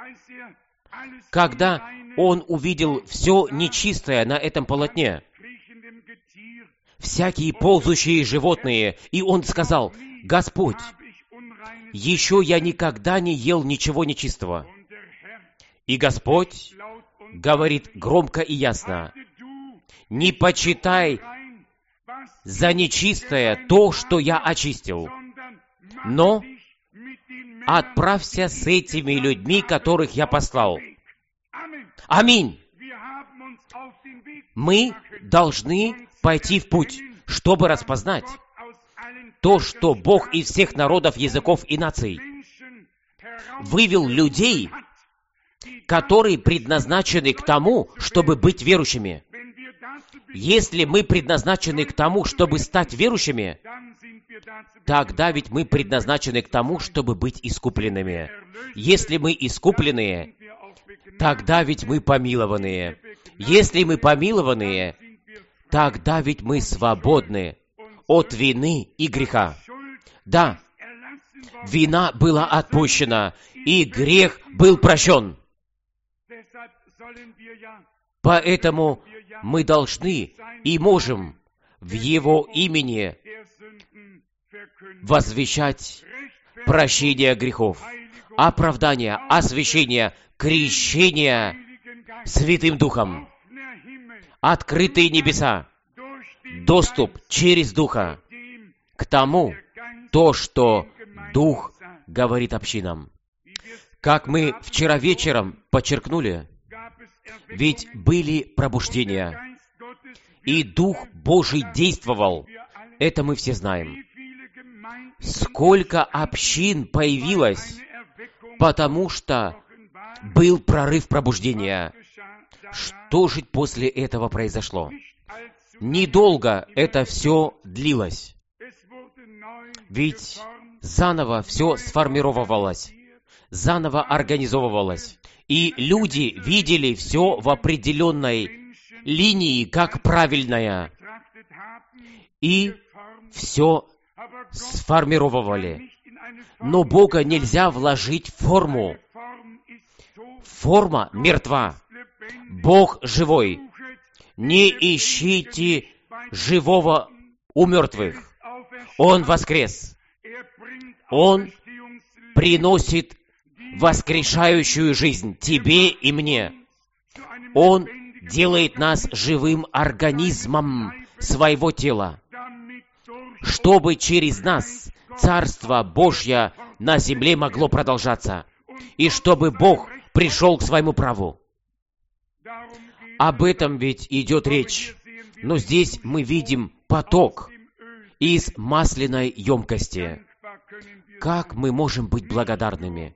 когда он увидел все нечистое на этом полотне, всякие ползущие животные, и он сказал: «Господь, еще я никогда не ел ничего нечистого». И Господь говорит громко и ясно: «Не почитай за нечистое то, что я очистил, но отправься с этими людьми, которых я послал». Аминь. Мы должны пойти в путь, чтобы распознать то, что Бог из всех народов, языков и наций вывел людей, которые предназначены к тому, чтобы быть верующими. Если мы предназначены к тому, чтобы стать верующими, тогда ведь мы предназначены к тому, чтобы быть искупленными. Если мы искупленные, тогда ведь мы помилованные. Если мы помилованные, тогда ведь мы свободны от вины и греха. Да, вина была отпущена, и грех был прощен. Поэтому мы должны и можем в Его имени возвещать прощение грехов, оправдание, освящение, крещение Святым Духом, открытые небеса, доступ через Духа к тому, то, что Дух говорит общинам. Как мы вчера вечером подчеркнули, ведь были пробуждения, и Дух Божий действовал. Это мы все знаем. Сколько общин появилось, потому что был прорыв пробуждения. Что же после этого произошло? Недолго это все длилось. Ведь заново все сформировалось, заново организовывалось. И люди видели все в определенной линии, как правильное. И все сформировали. Но Бога нельзя вложить в форму. Форма мертва. Бог живой. Не ищите живого у мертвых. Он воскрес. Он приносит воскрешающую жизнь тебе и мне. Он делает нас живым организмом своего тела, чтобы через нас Царство Божье на земле могло продолжаться, и чтобы Бог пришел к своему праву. Об этом ведь идет речь. Но здесь мы видим поток из масляной емкости. Как мы можем быть благодарными?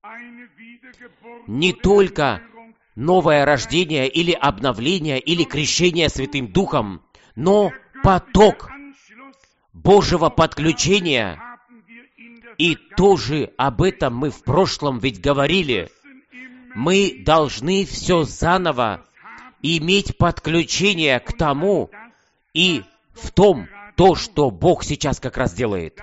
Не только новое рождение или обновление или крещение Святым Духом, но поток Божьего подключения. И тоже об этом мы в прошлом ведь говорили. Мы должны все заново иметь подключение к тому и в том, то, что Бог сейчас как раз делает.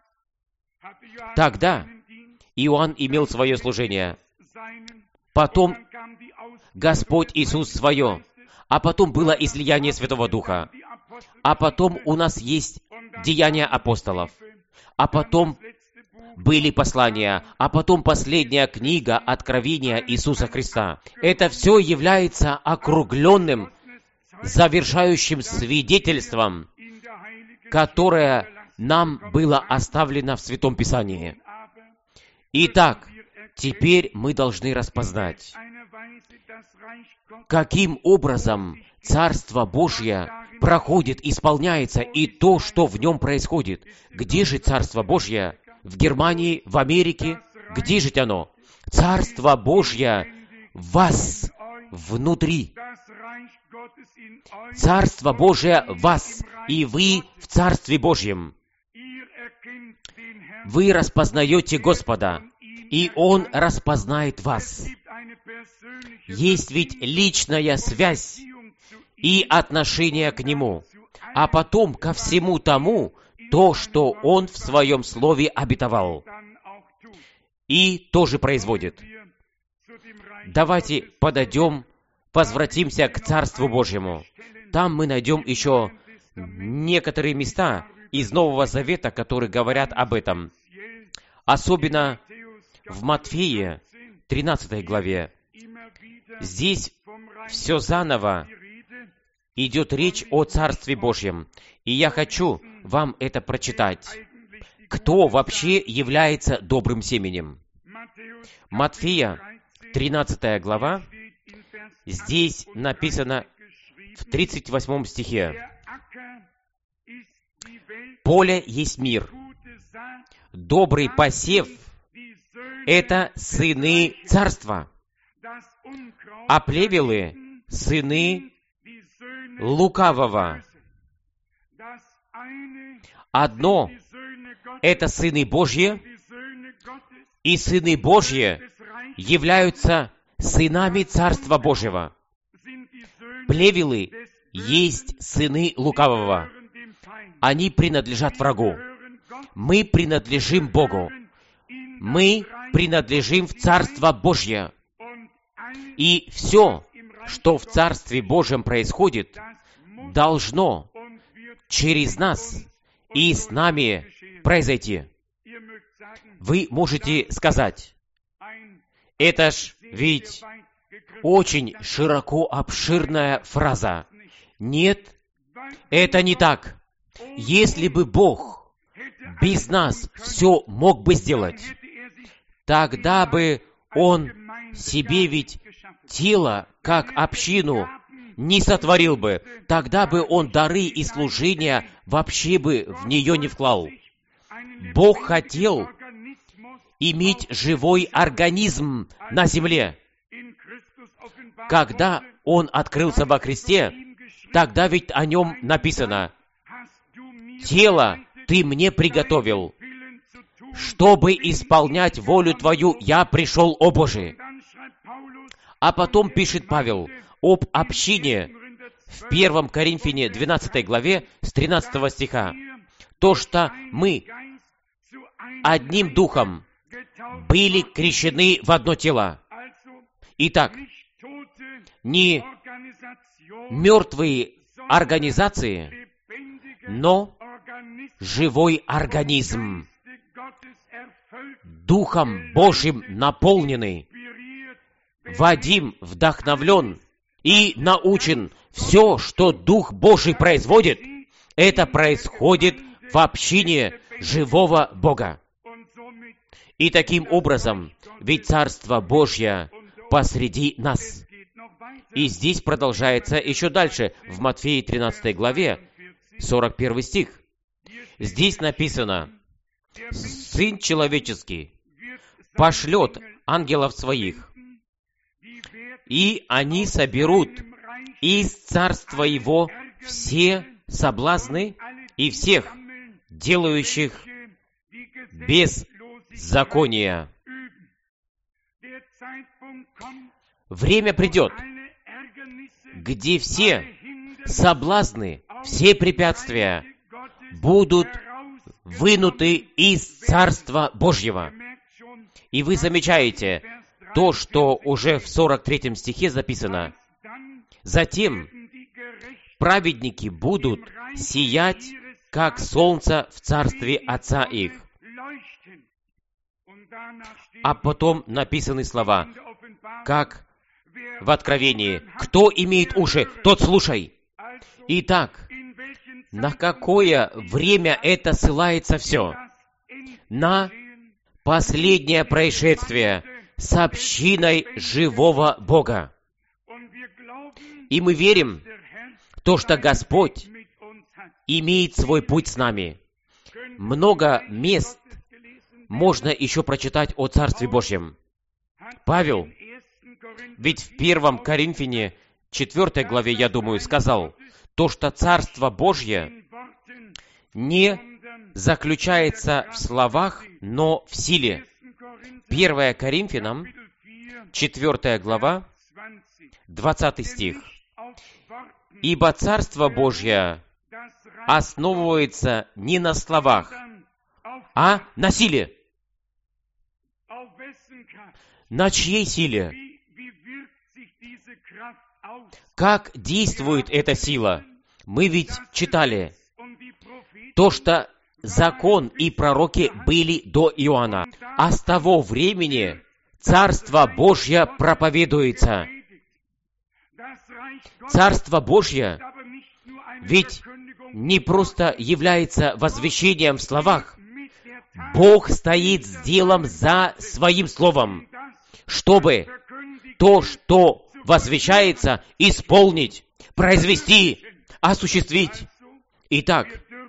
Тогда Иоанн имел свое служение, потом Господь Иисус свое, а потом было излияние Святого Духа, а потом у нас есть деяния апостолов, а потом были послания, а потом последняя книга Откровения Иисуса Христа. Это все является округленным, завершающим свидетельством, которое нам было оставлено в Святом Писании. Итак, теперь мы должны распознать, каким образом Царство Божье проходит, исполняется, и то, что в нем происходит. Где же Царство Божье? В Германии, в Америке? Где же оно? Царство Божье в вас, внутри. Царство Божие в вас, и вы в Царстве Божьем. Вы распознаете Господа, и Он распознает вас. Есть ведь личная связь и отношение к Нему, а потом ко всему тому, то, что Он в Своем Слове обетовал, и тоже производит. Давайте подойдем, возвратимся к Царству Божьему. Там мы найдем еще некоторые места из Нового Завета, которые говорят об этом. Особенно в Матфея, тринадцатой главе. Здесь все заново идет речь о Царстве Божьем. И я хочу вам это прочитать. Кто вообще является добрым семенем? Матфея, тринадцатая глава. Здесь написано в тридцать восьмом стихе. «Поле есть мир. Добрый посев — это сыны царства, а плевелы — сыны лукавого. Одно — это сыны Божьи, и сыны Божьи являются сынами Царства Божьего. Плевелы есть сыны лукавого. Они принадлежат врагу. Мы принадлежим Богу. Мы принадлежим в Царство Божье. И все, что в Царстве Божьем происходит, должно через нас и с нами произойти. Вы можете сказать, это ж ведь очень широко обширная фраза. Нет, это не так. Если бы Бог без нас все мог бы сделать, тогда бы Он себе ведь тело, как общину, не сотворил бы. Тогда бы Он дары и служения вообще бы в нее не вклал. Бог хотел иметь живой организм на земле. Когда Он открылся во Христе, тогда ведь о Нем написано: «Тело Ты мне приготовил, чтобы исполнять волю Твою, я пришел, о Боже». А потом пишет Павел об общине в первом Коринфяне двенадцатой главе с тринадцатого стиха. То, что мы одним духом были крещены в одно тело. Итак, не мертвые организации, но живой организм, Духом Божьим наполненный, Вадим вдохновлен и научен. Все, что Дух Божий производит, это происходит в общине живого Бога. И таким образом, ведь Царство Божье посреди нас. И здесь продолжается еще дальше, в Матфея тринадцатой главе, сорок первый стих. Здесь написано: «Сын человеческий пошлет ангелов своих, и они соберут из царства его все соблазны и всех, делающих беззаконие». Время придет, где все соблазны, все препятствия будут вынуты из Царства Божьего. И вы замечаете то, что уже в сорок третьем стихе записано: «Затем праведники будут сиять, как солнце в царстве Отца их». А потом написаны слова, как в Откровении: «Кто имеет уши, тот слушай». Итак, на какое время это ссылается все? На последнее происшествие с общиной живого Бога. И мы верим, то, что Господь имеет свой путь с нами. Много мест можно еще прочитать о Царстве Божьем. Павел, ведь в первом Коринфяне, четвёртой главе, я думаю, сказал, то, что Царство Божье не заключается в словах, но в силе. первое Коринфянам, четвёртая глава, двадцатый стих. «Ибо Царство Божье основывается не на словах, а на силе». На чьей силе? Как действует эта сила? Мы ведь читали то, что закон и пророки были до Иоанна, а с того времени Царство Божье проповедуется. Царство Божье ведь не просто является возвещением в словах. Бог стоит с делом за своим словом, чтобы то, что возвещается, исполнить, произвести, осуществить. Итак,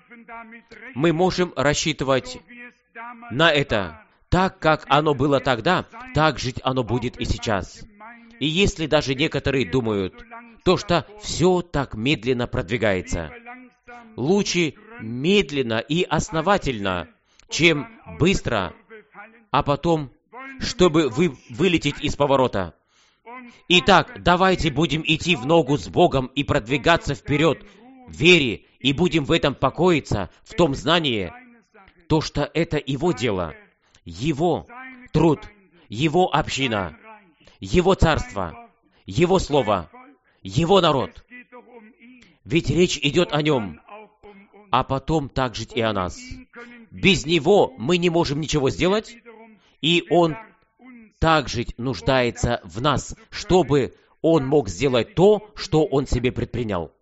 мы можем рассчитывать на это. Так, как оно было тогда, так жить оно будет и сейчас. И если даже некоторые думают, то, что все так медленно продвигается, лучше медленно и основательно, чем быстро, а потом, чтобы вы вылететь из поворота. Итак, давайте будем идти в ногу с Богом и продвигаться вперед в вере, и будем в этом покоиться, в том знании, то, что это Его дело, Его труд, Его община, Его царство, Его слово, Его народ. Ведь речь идет о Нем, а потом так жить и о нас. Без Него мы не можем ничего сделать, и Он также нуждается в нас, чтобы Он мог сделать то, что Он себе предпринял.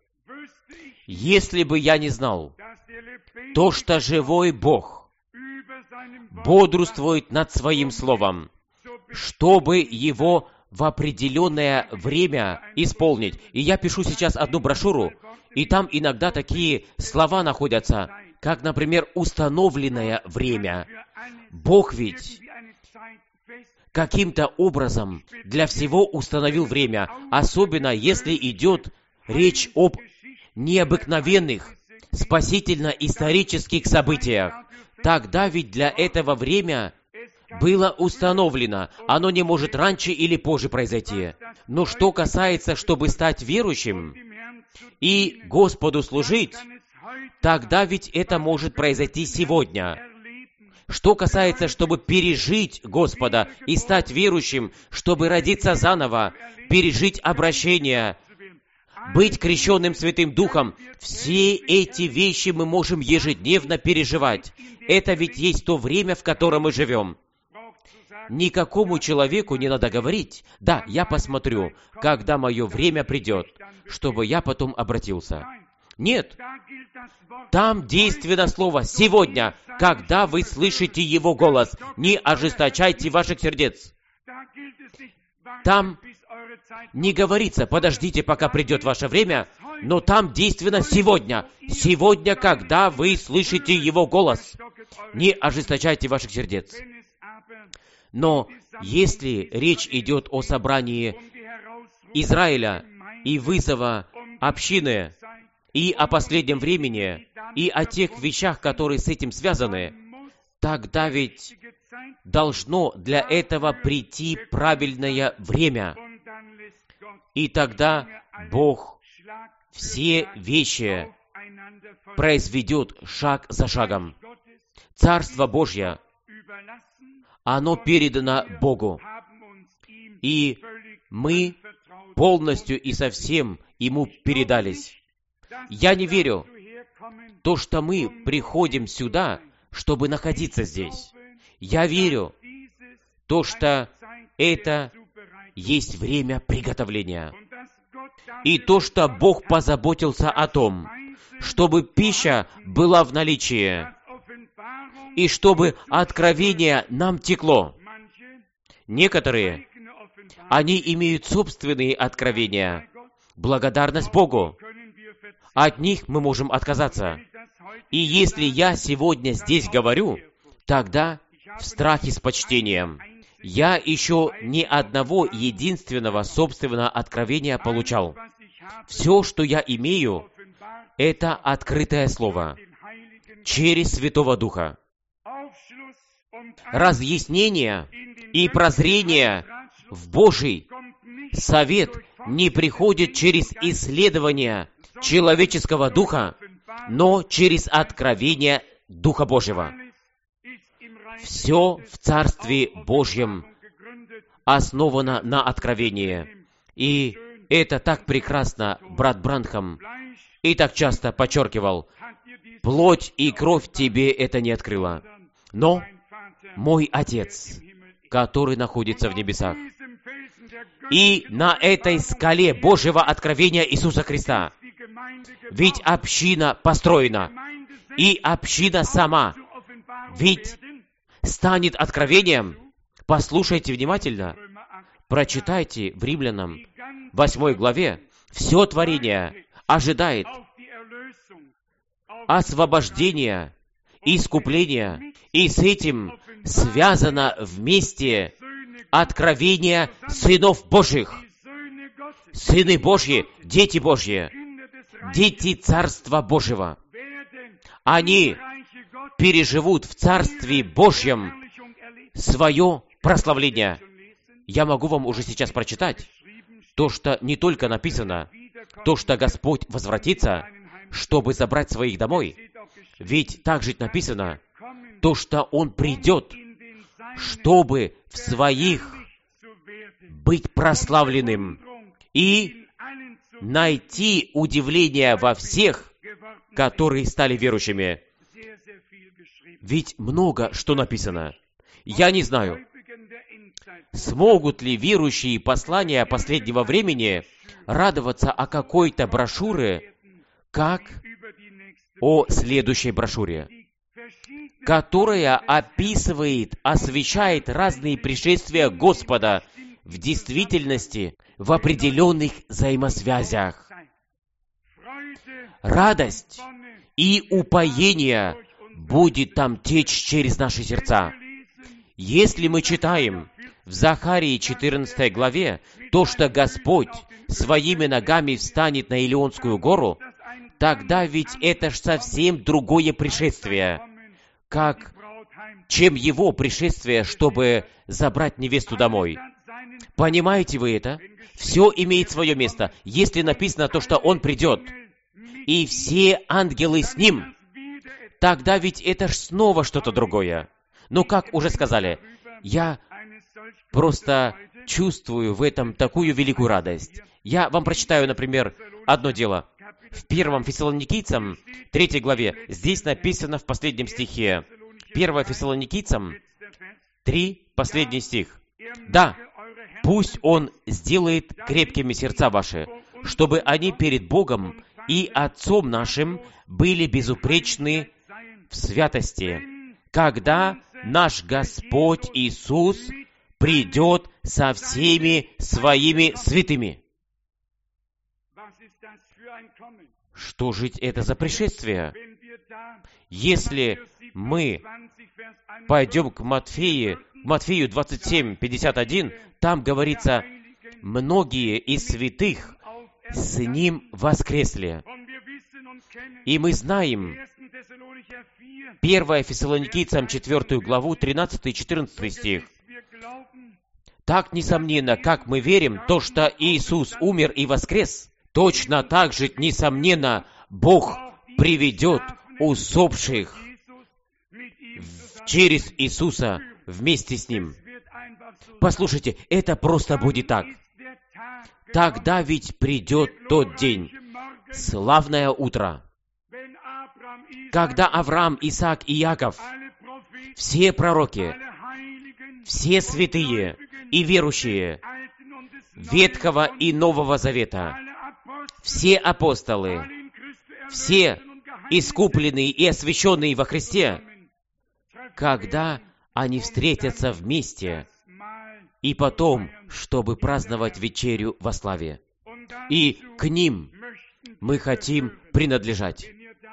Если бы я не знал, то, что живой Бог бодрствует над Своим Словом, чтобы его в определенное время исполнить. И я пишу сейчас одну брошюру, и там иногда такие слова находятся, как, например, «установленное время». Бог ведь каким-то образом для всего установил время, особенно если идет речь об необыкновенных, спасительно-исторических событиях. Тогда ведь для этого время было установлено, оно не может раньше или позже произойти. Но что касается, чтобы стать верующим и Господу служить, тогда ведь это может произойти сегодня. Что касается, чтобы пережить Господа и стать верующим, чтобы родиться заново, пережить обращение, быть крещенным Святым Духом, все эти вещи мы можем ежедневно переживать. Это ведь есть то время, в котором мы живем. никакому человеку не надо говорить: «Да, я посмотрю, когда мое время придет, чтобы я потом обратился». Нет, там действенно слово «сегодня», когда вы слышите Его голос. Не ожесточайте ваших сердец. Там не говорится: «Подождите, пока придет ваше время», но там действенно «сегодня». Сегодня, когда вы слышите Его голос. Не ожесточайте ваших сердец. Но если речь идет о собрании Израиля и вызова общины, и о последнем времени, и о тех вещах, которые с этим связаны, тогда ведь должно для этого прийти правильное время. И тогда Бог все вещи произведет шаг за шагом. Царство Божье, оно передано Богу. И мы полностью и совсем Ему передались. Я не верю в то, что мы приходим сюда, чтобы находиться здесь. Я верю в то, что это есть время приготовления. И то, что Бог позаботился о том, чтобы пища была в наличии, и чтобы откровение нам текло. Некоторые, они имеют собственные откровения. Благодарность Богу. От них мы можем отказаться. И если я сегодня здесь говорю, тогда в страхе с почтением. Я еще ни одного единственного собственного откровения получал. Все, что я имею, это открытое слово через Святого Духа. Разъяснение и прозрение в Божий совет не приходит через исследование человеческого духа, но через откровение Духа Божьего. Все в Царстве Божьем основано на откровении. И это так прекрасно брат Бранхам и так часто подчеркивал: плоть и кровь тебе это не открыла, но мой Отец, который находится в небесах. И на этой скале Божьего откровения Иисуса Христа, ведь община построена, и община сама, ведь станет откровением. Послушайте внимательно, прочитайте в Римлянам восьмой главе, все творение ожидает освобождения, искупления, и с этим связано вместе откровение сынов Божьих. Сыны Божьи, дети Божьи, дети Царства Божьего. Они переживут в Царстве Божьем свое прославление. Я могу вам уже сейчас прочитать то, что не только написано, то, что Господь возвратится, чтобы забрать своих домой. Ведь также написано то, что Он придет, чтобы в своих быть прославленным и найти удивление во всех, которые стали верующими. Ведь много что написано. Я не знаю, смогут ли верующие послания последнего времени радоваться о какой-то брошюре, как о следующей брошюре, которая описывает, освещает разные пришествия Господа в действительности, в определенных взаимосвязях. Радость и упоение будет там течь через наши сердца. Если мы читаем в Захарии четырнадцатой главе то, что Господь своими ногами встанет на Илионскую гору, тогда ведь это ж совсем другое пришествие, как, чем Его пришествие, чтобы забрать невесту домой. Понимаете вы это? Все имеет свое место. Если написано то, что Он придет, и все ангелы с Ним, тогда ведь это ж снова что-то другое. Но, как уже сказали, я просто чувствую в этом такую великую радость. Я вам прочитаю, например, одно дело. В первом Фессалоникийцам, третьей главе, здесь написано в последнем стихе. первое Фессалоникийцам три последний стих. «Да, пусть Он сделает крепкими сердца ваши, чтобы они перед Богом и Отцом нашим были безупречны в святости, когда наш Господь Иисус придет со всеми своими святыми». Что же это за пришествие? Если мы пойдем к Матфею, Матфею двадцать семь, пятьдесят один, там говорится, многие из святых с Ним воскресли. И мы знаем первое Фессалоникийцам четвёртую главу, тринадцатый и четырнадцатый стих. Так, несомненно, как мы верим, то, что Иисус умер и воскрес, точно так же, несомненно, Бог приведет усопших через Иисуса вместе с Ним. Послушайте, это просто будет так. Тогда ведь придет тот день, славное утро, когда Авраам, Исаак и Яков, все пророки, все святые и верующие Ветхого и Нового Завета, все апостолы, все искупленные и освященные во Христе, когда они встретятся вместе, и потом, чтобы праздновать вечерю во славе. И к ним мы хотим принадлежать.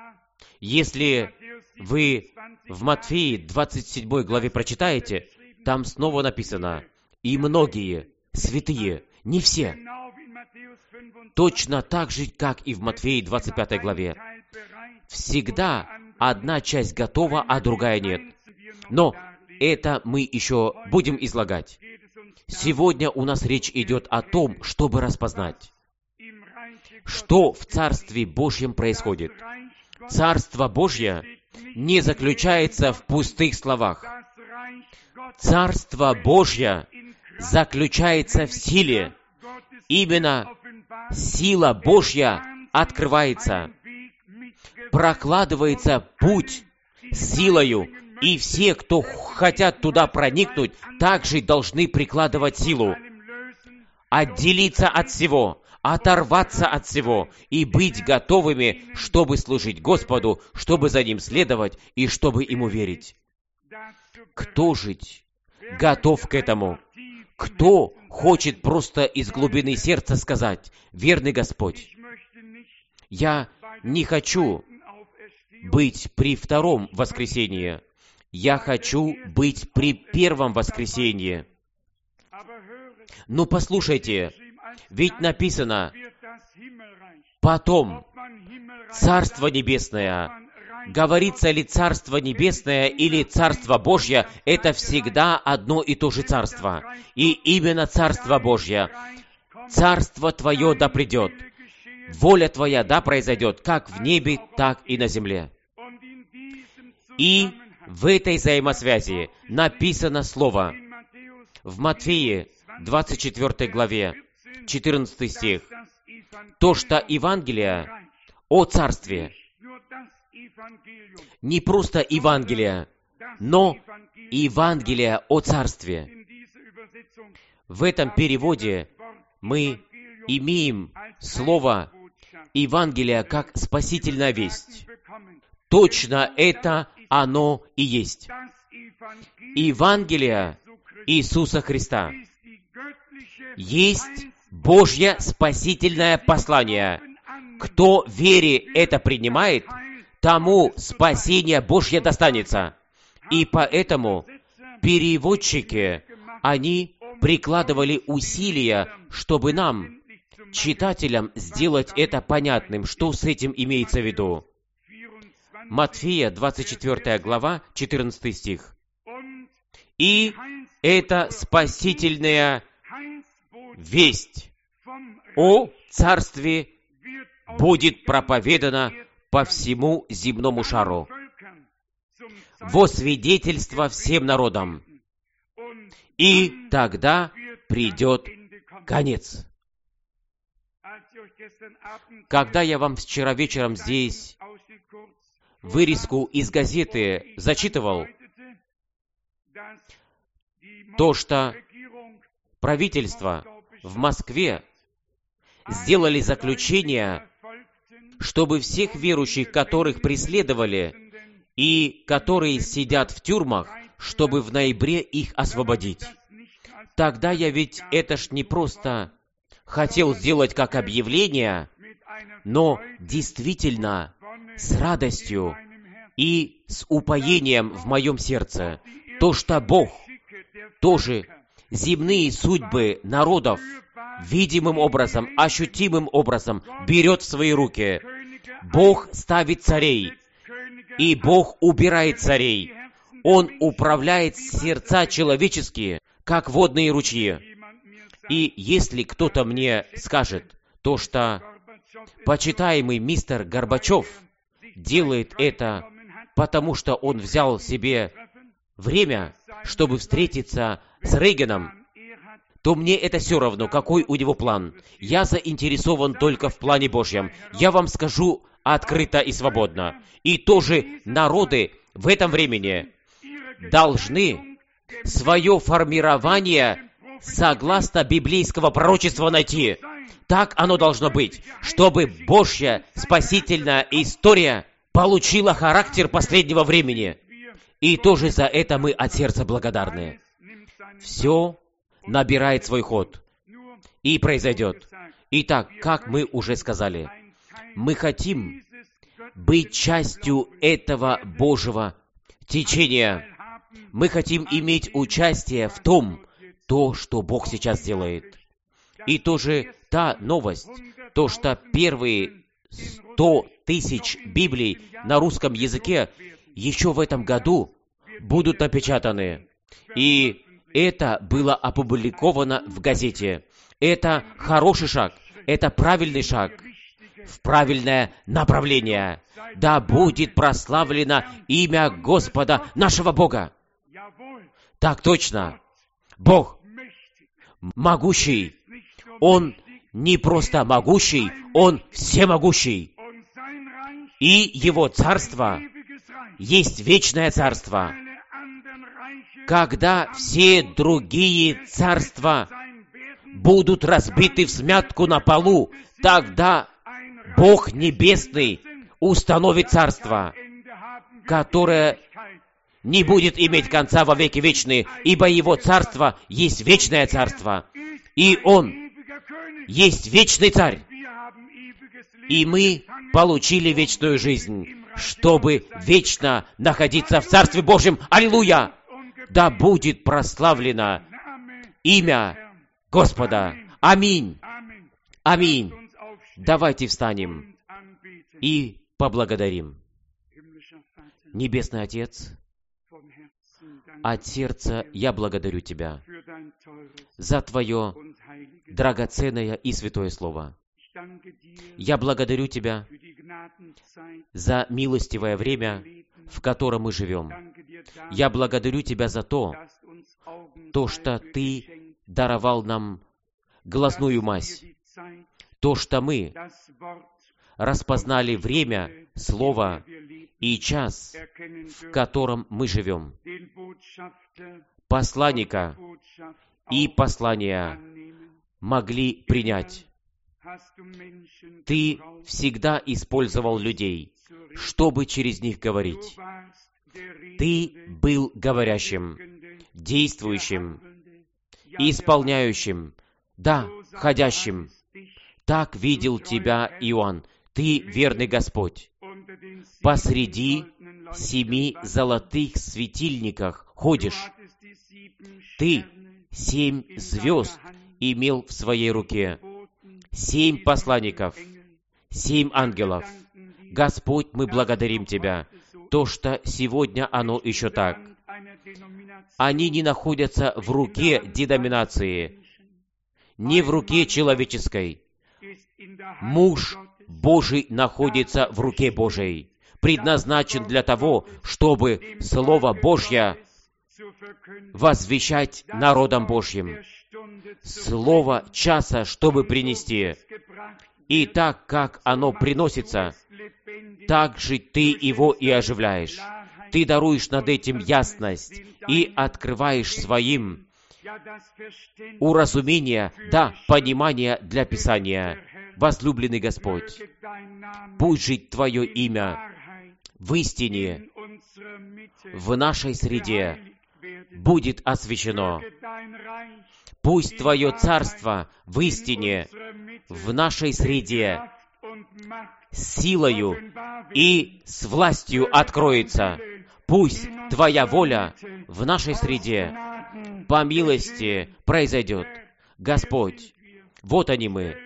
Если вы в Матфеи двадцать седьмой главе прочитаете, там снова написано, «И многие святые, не все». Точно так же, как и в Матфеи двадцать пятой главе. Всегда одна часть готова, а другая нет. Но это мы еще будем излагать. Сегодня у нас речь идет о том, чтобы распознать, что в Царстве Божьем происходит. Царство Божье не заключается в пустых словах. Царство Божье заключается в силе. Именно сила Божья открывается, прокладывается путь силою, и все, кто хотят туда проникнуть, также должны прикладывать силу, отделиться от всего, оторваться от всего и быть готовыми, чтобы служить Господу, чтобы за Ним следовать и чтобы Ему верить. Кто жить готов к этому? Кто хочет просто из глубины сердца сказать: «Верный Господь, я не хочу быть при втором воскресении, я хочу быть при первом воскресении». Ну, послушайте, ведь написано: «Потом Царство Небесное». Говорится ли Царство Небесное или Царство Божье, это всегда одно и то же Царство. И именно Царство Божье. Царство Твое да придет. Воля Твоя да произойдет, как в небе, так и на земле. И в этой взаимосвязи написано слово в Матфеи двадцать четвёртой главе, четырнадцатый стих. То, что Евангелие о Царстве, не просто Евангелие, но Евангелие о Царстве. В этом переводе мы имеем слово Евангелие как спасительная весть. Точно это оно и есть. Евангелие Иисуса Христа есть Божье спасительное послание. Кто вере это принимает, тому спасение Божье достанется. И поэтому переводчики, они прикладывали усилия, чтобы нам, читателям, сделать это понятным, что с этим имеется в виду. Матфея, двадцать четвёртая глава, четырнадцатый стих. «И это спасительная весть о Царстве будет проповедана по всему земному шару, во свидетельство всем народам, и тогда придет конец». Когда я вам вчера вечером здесь вырезку из газеты зачитывал, то, что правительство в Москве сделали заключение, чтобы всех верующих, которых преследовали и которые сидят в тюрьмах, чтобы в ноябре их освободить. Тогда я ведь это ж не просто хотел сделать как объявление, но действительно с радостью и с упоением в моем сердце, то, что Бог тоже земные судьбы народов видимым образом, ощутимым образом берет в свои руки. Бог ставит царей, и Бог убирает царей. Он управляет сердца человеческие, как водные ручьи. И если кто-то мне скажет то, что почитаемый мистер Горбачев делает это, потому что он взял себе время, чтобы встретиться с Рейганом, то мне это все равно, какой у него план. Я заинтересован только в плане Божьем. Я вам скажу открыто и свободно. И тоже народы в этом времени должны свое формирование согласно библейского пророчества найти. Так оно должно быть, чтобы Божья спасительная история получила характер последнего времени. И тоже за это мы от сердца благодарны. Все набирает свой ход и произойдет. Итак, как мы уже сказали, мы хотим быть частью этого Божьего течения. Мы хотим иметь участие в том, то, что Бог сейчас делает. И тоже та новость, то, что первые сто тысяч Библий на русском языке еще в этом году будут напечатаны. И это было опубликовано в газете. Это хороший шаг, это правильный шаг в правильное направление. Да будет прославлено имя Господа нашего Бога. Так точно. Бог могущий. Он не просто могущий, Он всемогущий. И Его царство есть вечное царство. Когда все другие царства будут разбиты всмятку на полу, тогда Бог Небесный установит царство, которое не будет иметь конца во веки вечные, ибо Его царство есть вечное царство, и Он есть вечный царь. И мы получили вечную жизнь, чтобы вечно находиться в Царстве Божьем. Аллилуйя! Да будет прославлено имя Господа. Аминь. Аминь. Давайте встанем и поблагодарим. Небесный Отец, от сердца я благодарю Тебя за Твое драгоценное и святое Слово. Я благодарю Тебя за милостивое время, в котором мы живем. Я благодарю Тебя за то, то, что Ты даровал нам глазную мазь, то, что мы распознали время, слово и час, в котором мы живем. Посланника и послания могли принять. Ты всегда использовал людей, чтобы через них говорить. Ты был говорящим, действующим, исполняющим, да, ходящим. Так видел тебя Иоанн. Ты верный Господь. Посреди семи золотых светильниках ходишь. Ты семь звезд имел в своей руке, семь посланников, семь ангелов. Господь, мы благодарим Тебя, то, что сегодня оно еще так. Они не находятся в руке деноминации, не в руке человеческой. Муж Божий находится в руке Божией, предназначен для того, чтобы Слово Божье возвещать народам Божьим. Слово часа, чтобы принести. И так, как оно приносится, так же ты его и оживляешь. Ты даруешь над этим ясность и открываешь своим уразумения, да, понимания для Писания. Возлюбленный Господь, пусть жить Твое имя в истине, в нашей среде будет освящено. Пусть Твое Царство в истине, в нашей среде, силою и с властью откроется. Пусть Твоя воля в нашей среде по милости произойдет. Господь, вот они мы,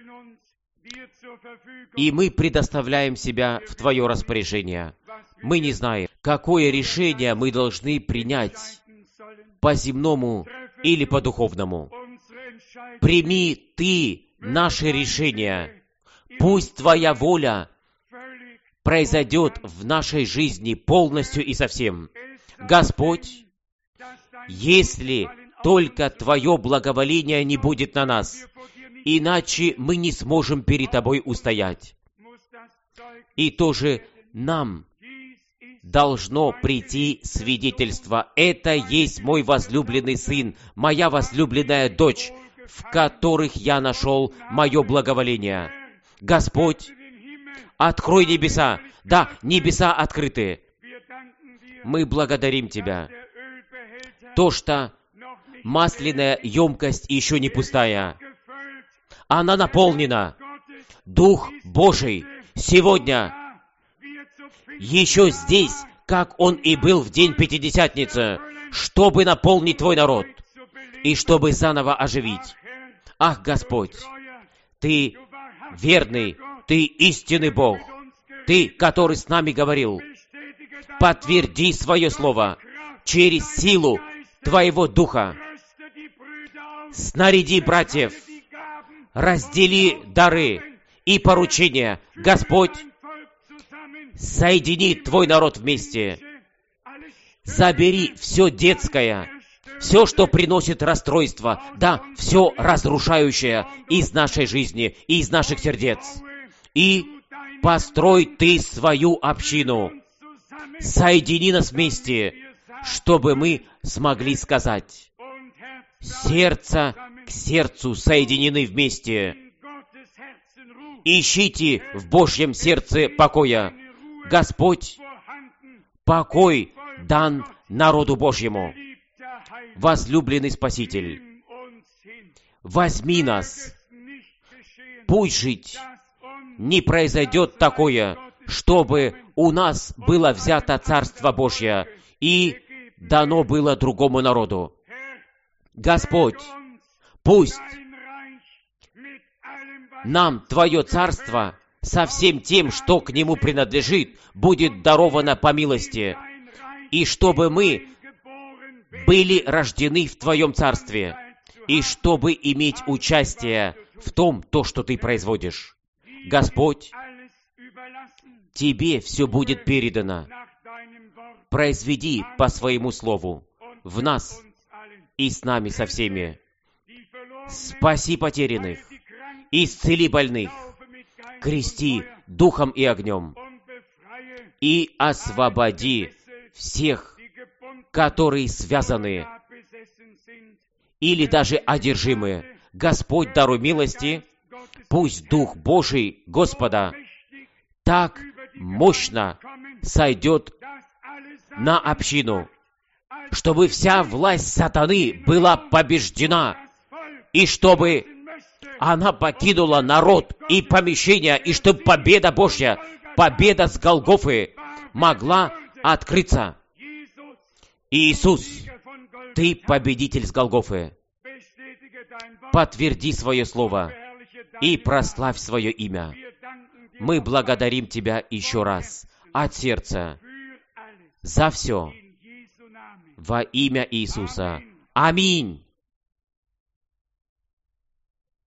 и мы предоставляем себя в Твое распоряжение. Мы не знаем, какое решение мы должны принять по земному или по духовному. Прими Ты наше решение. Пусть Твоя воля произойдет в нашей жизни полностью и совсем. Господь, если только Твое благоволение не будет на нас, иначе мы не сможем перед Тобой устоять. И тоже нам должно прийти свидетельство. Это есть мой возлюбленный сын, моя возлюбленная дочь, в которых я нашел мое благоволение. Господь, открой небеса. Да, небеса открыты. Мы благодарим Тебя. То, что масляная емкость еще не пустая. Она наполнена. Дух Божий сегодня еще здесь, как Он и был в день Пятидесятницы, чтобы наполнить Твой народ и чтобы заново оживить. Ах, Господь, Ты верный, Ты истинный Бог, Ты, который с нами говорил. Подтверди свое слово через силу Твоего Духа. Снаряди братьев, раздели дары и поручения. Господь, соедини Твой народ вместе. Забери все детское, все, что приносит расстройство, да, все разрушающее из нашей жизни и из наших сердец. И построй Ты свою общину. Соедини нас вместе, чтобы мы смогли сказать: сердце к сердцу соединены вместе. Ищите в Божьем сердце покоя. Господь, покой дан народу Божьему. Возлюбленный Спаситель, возьми нас. Пусть жить не произойдет такое, чтобы у нас было взято Царство Божье и дано было другому народу. Господь, пусть нам Твое Царство со всем тем, что к нему принадлежит, будет даровано по милости, и чтобы мы были рождены в Твоем Царстве, и чтобы иметь участие в том, то, что Ты производишь. Господь, Тебе все будет передано. Произведи по Своему Слову в нас и с нами со всеми. Спаси потерянных, исцели больных, крести духом и огнем, и освободи всех, которые связаны или даже одержимы. Господь, даруй милости, пусть Дух Божий Господа так мощно сойдет на общину, чтобы вся власть сатаны была побеждена, и чтобы она покинула народ и помещение, и чтобы победа Божья, победа с Голгофы могла открыться. Иисус, Ты победитель с Голгофы. Подтверди свое слово и прославь свое имя. Мы благодарим Тебя еще раз от сердца за все во имя Иисуса. Аминь.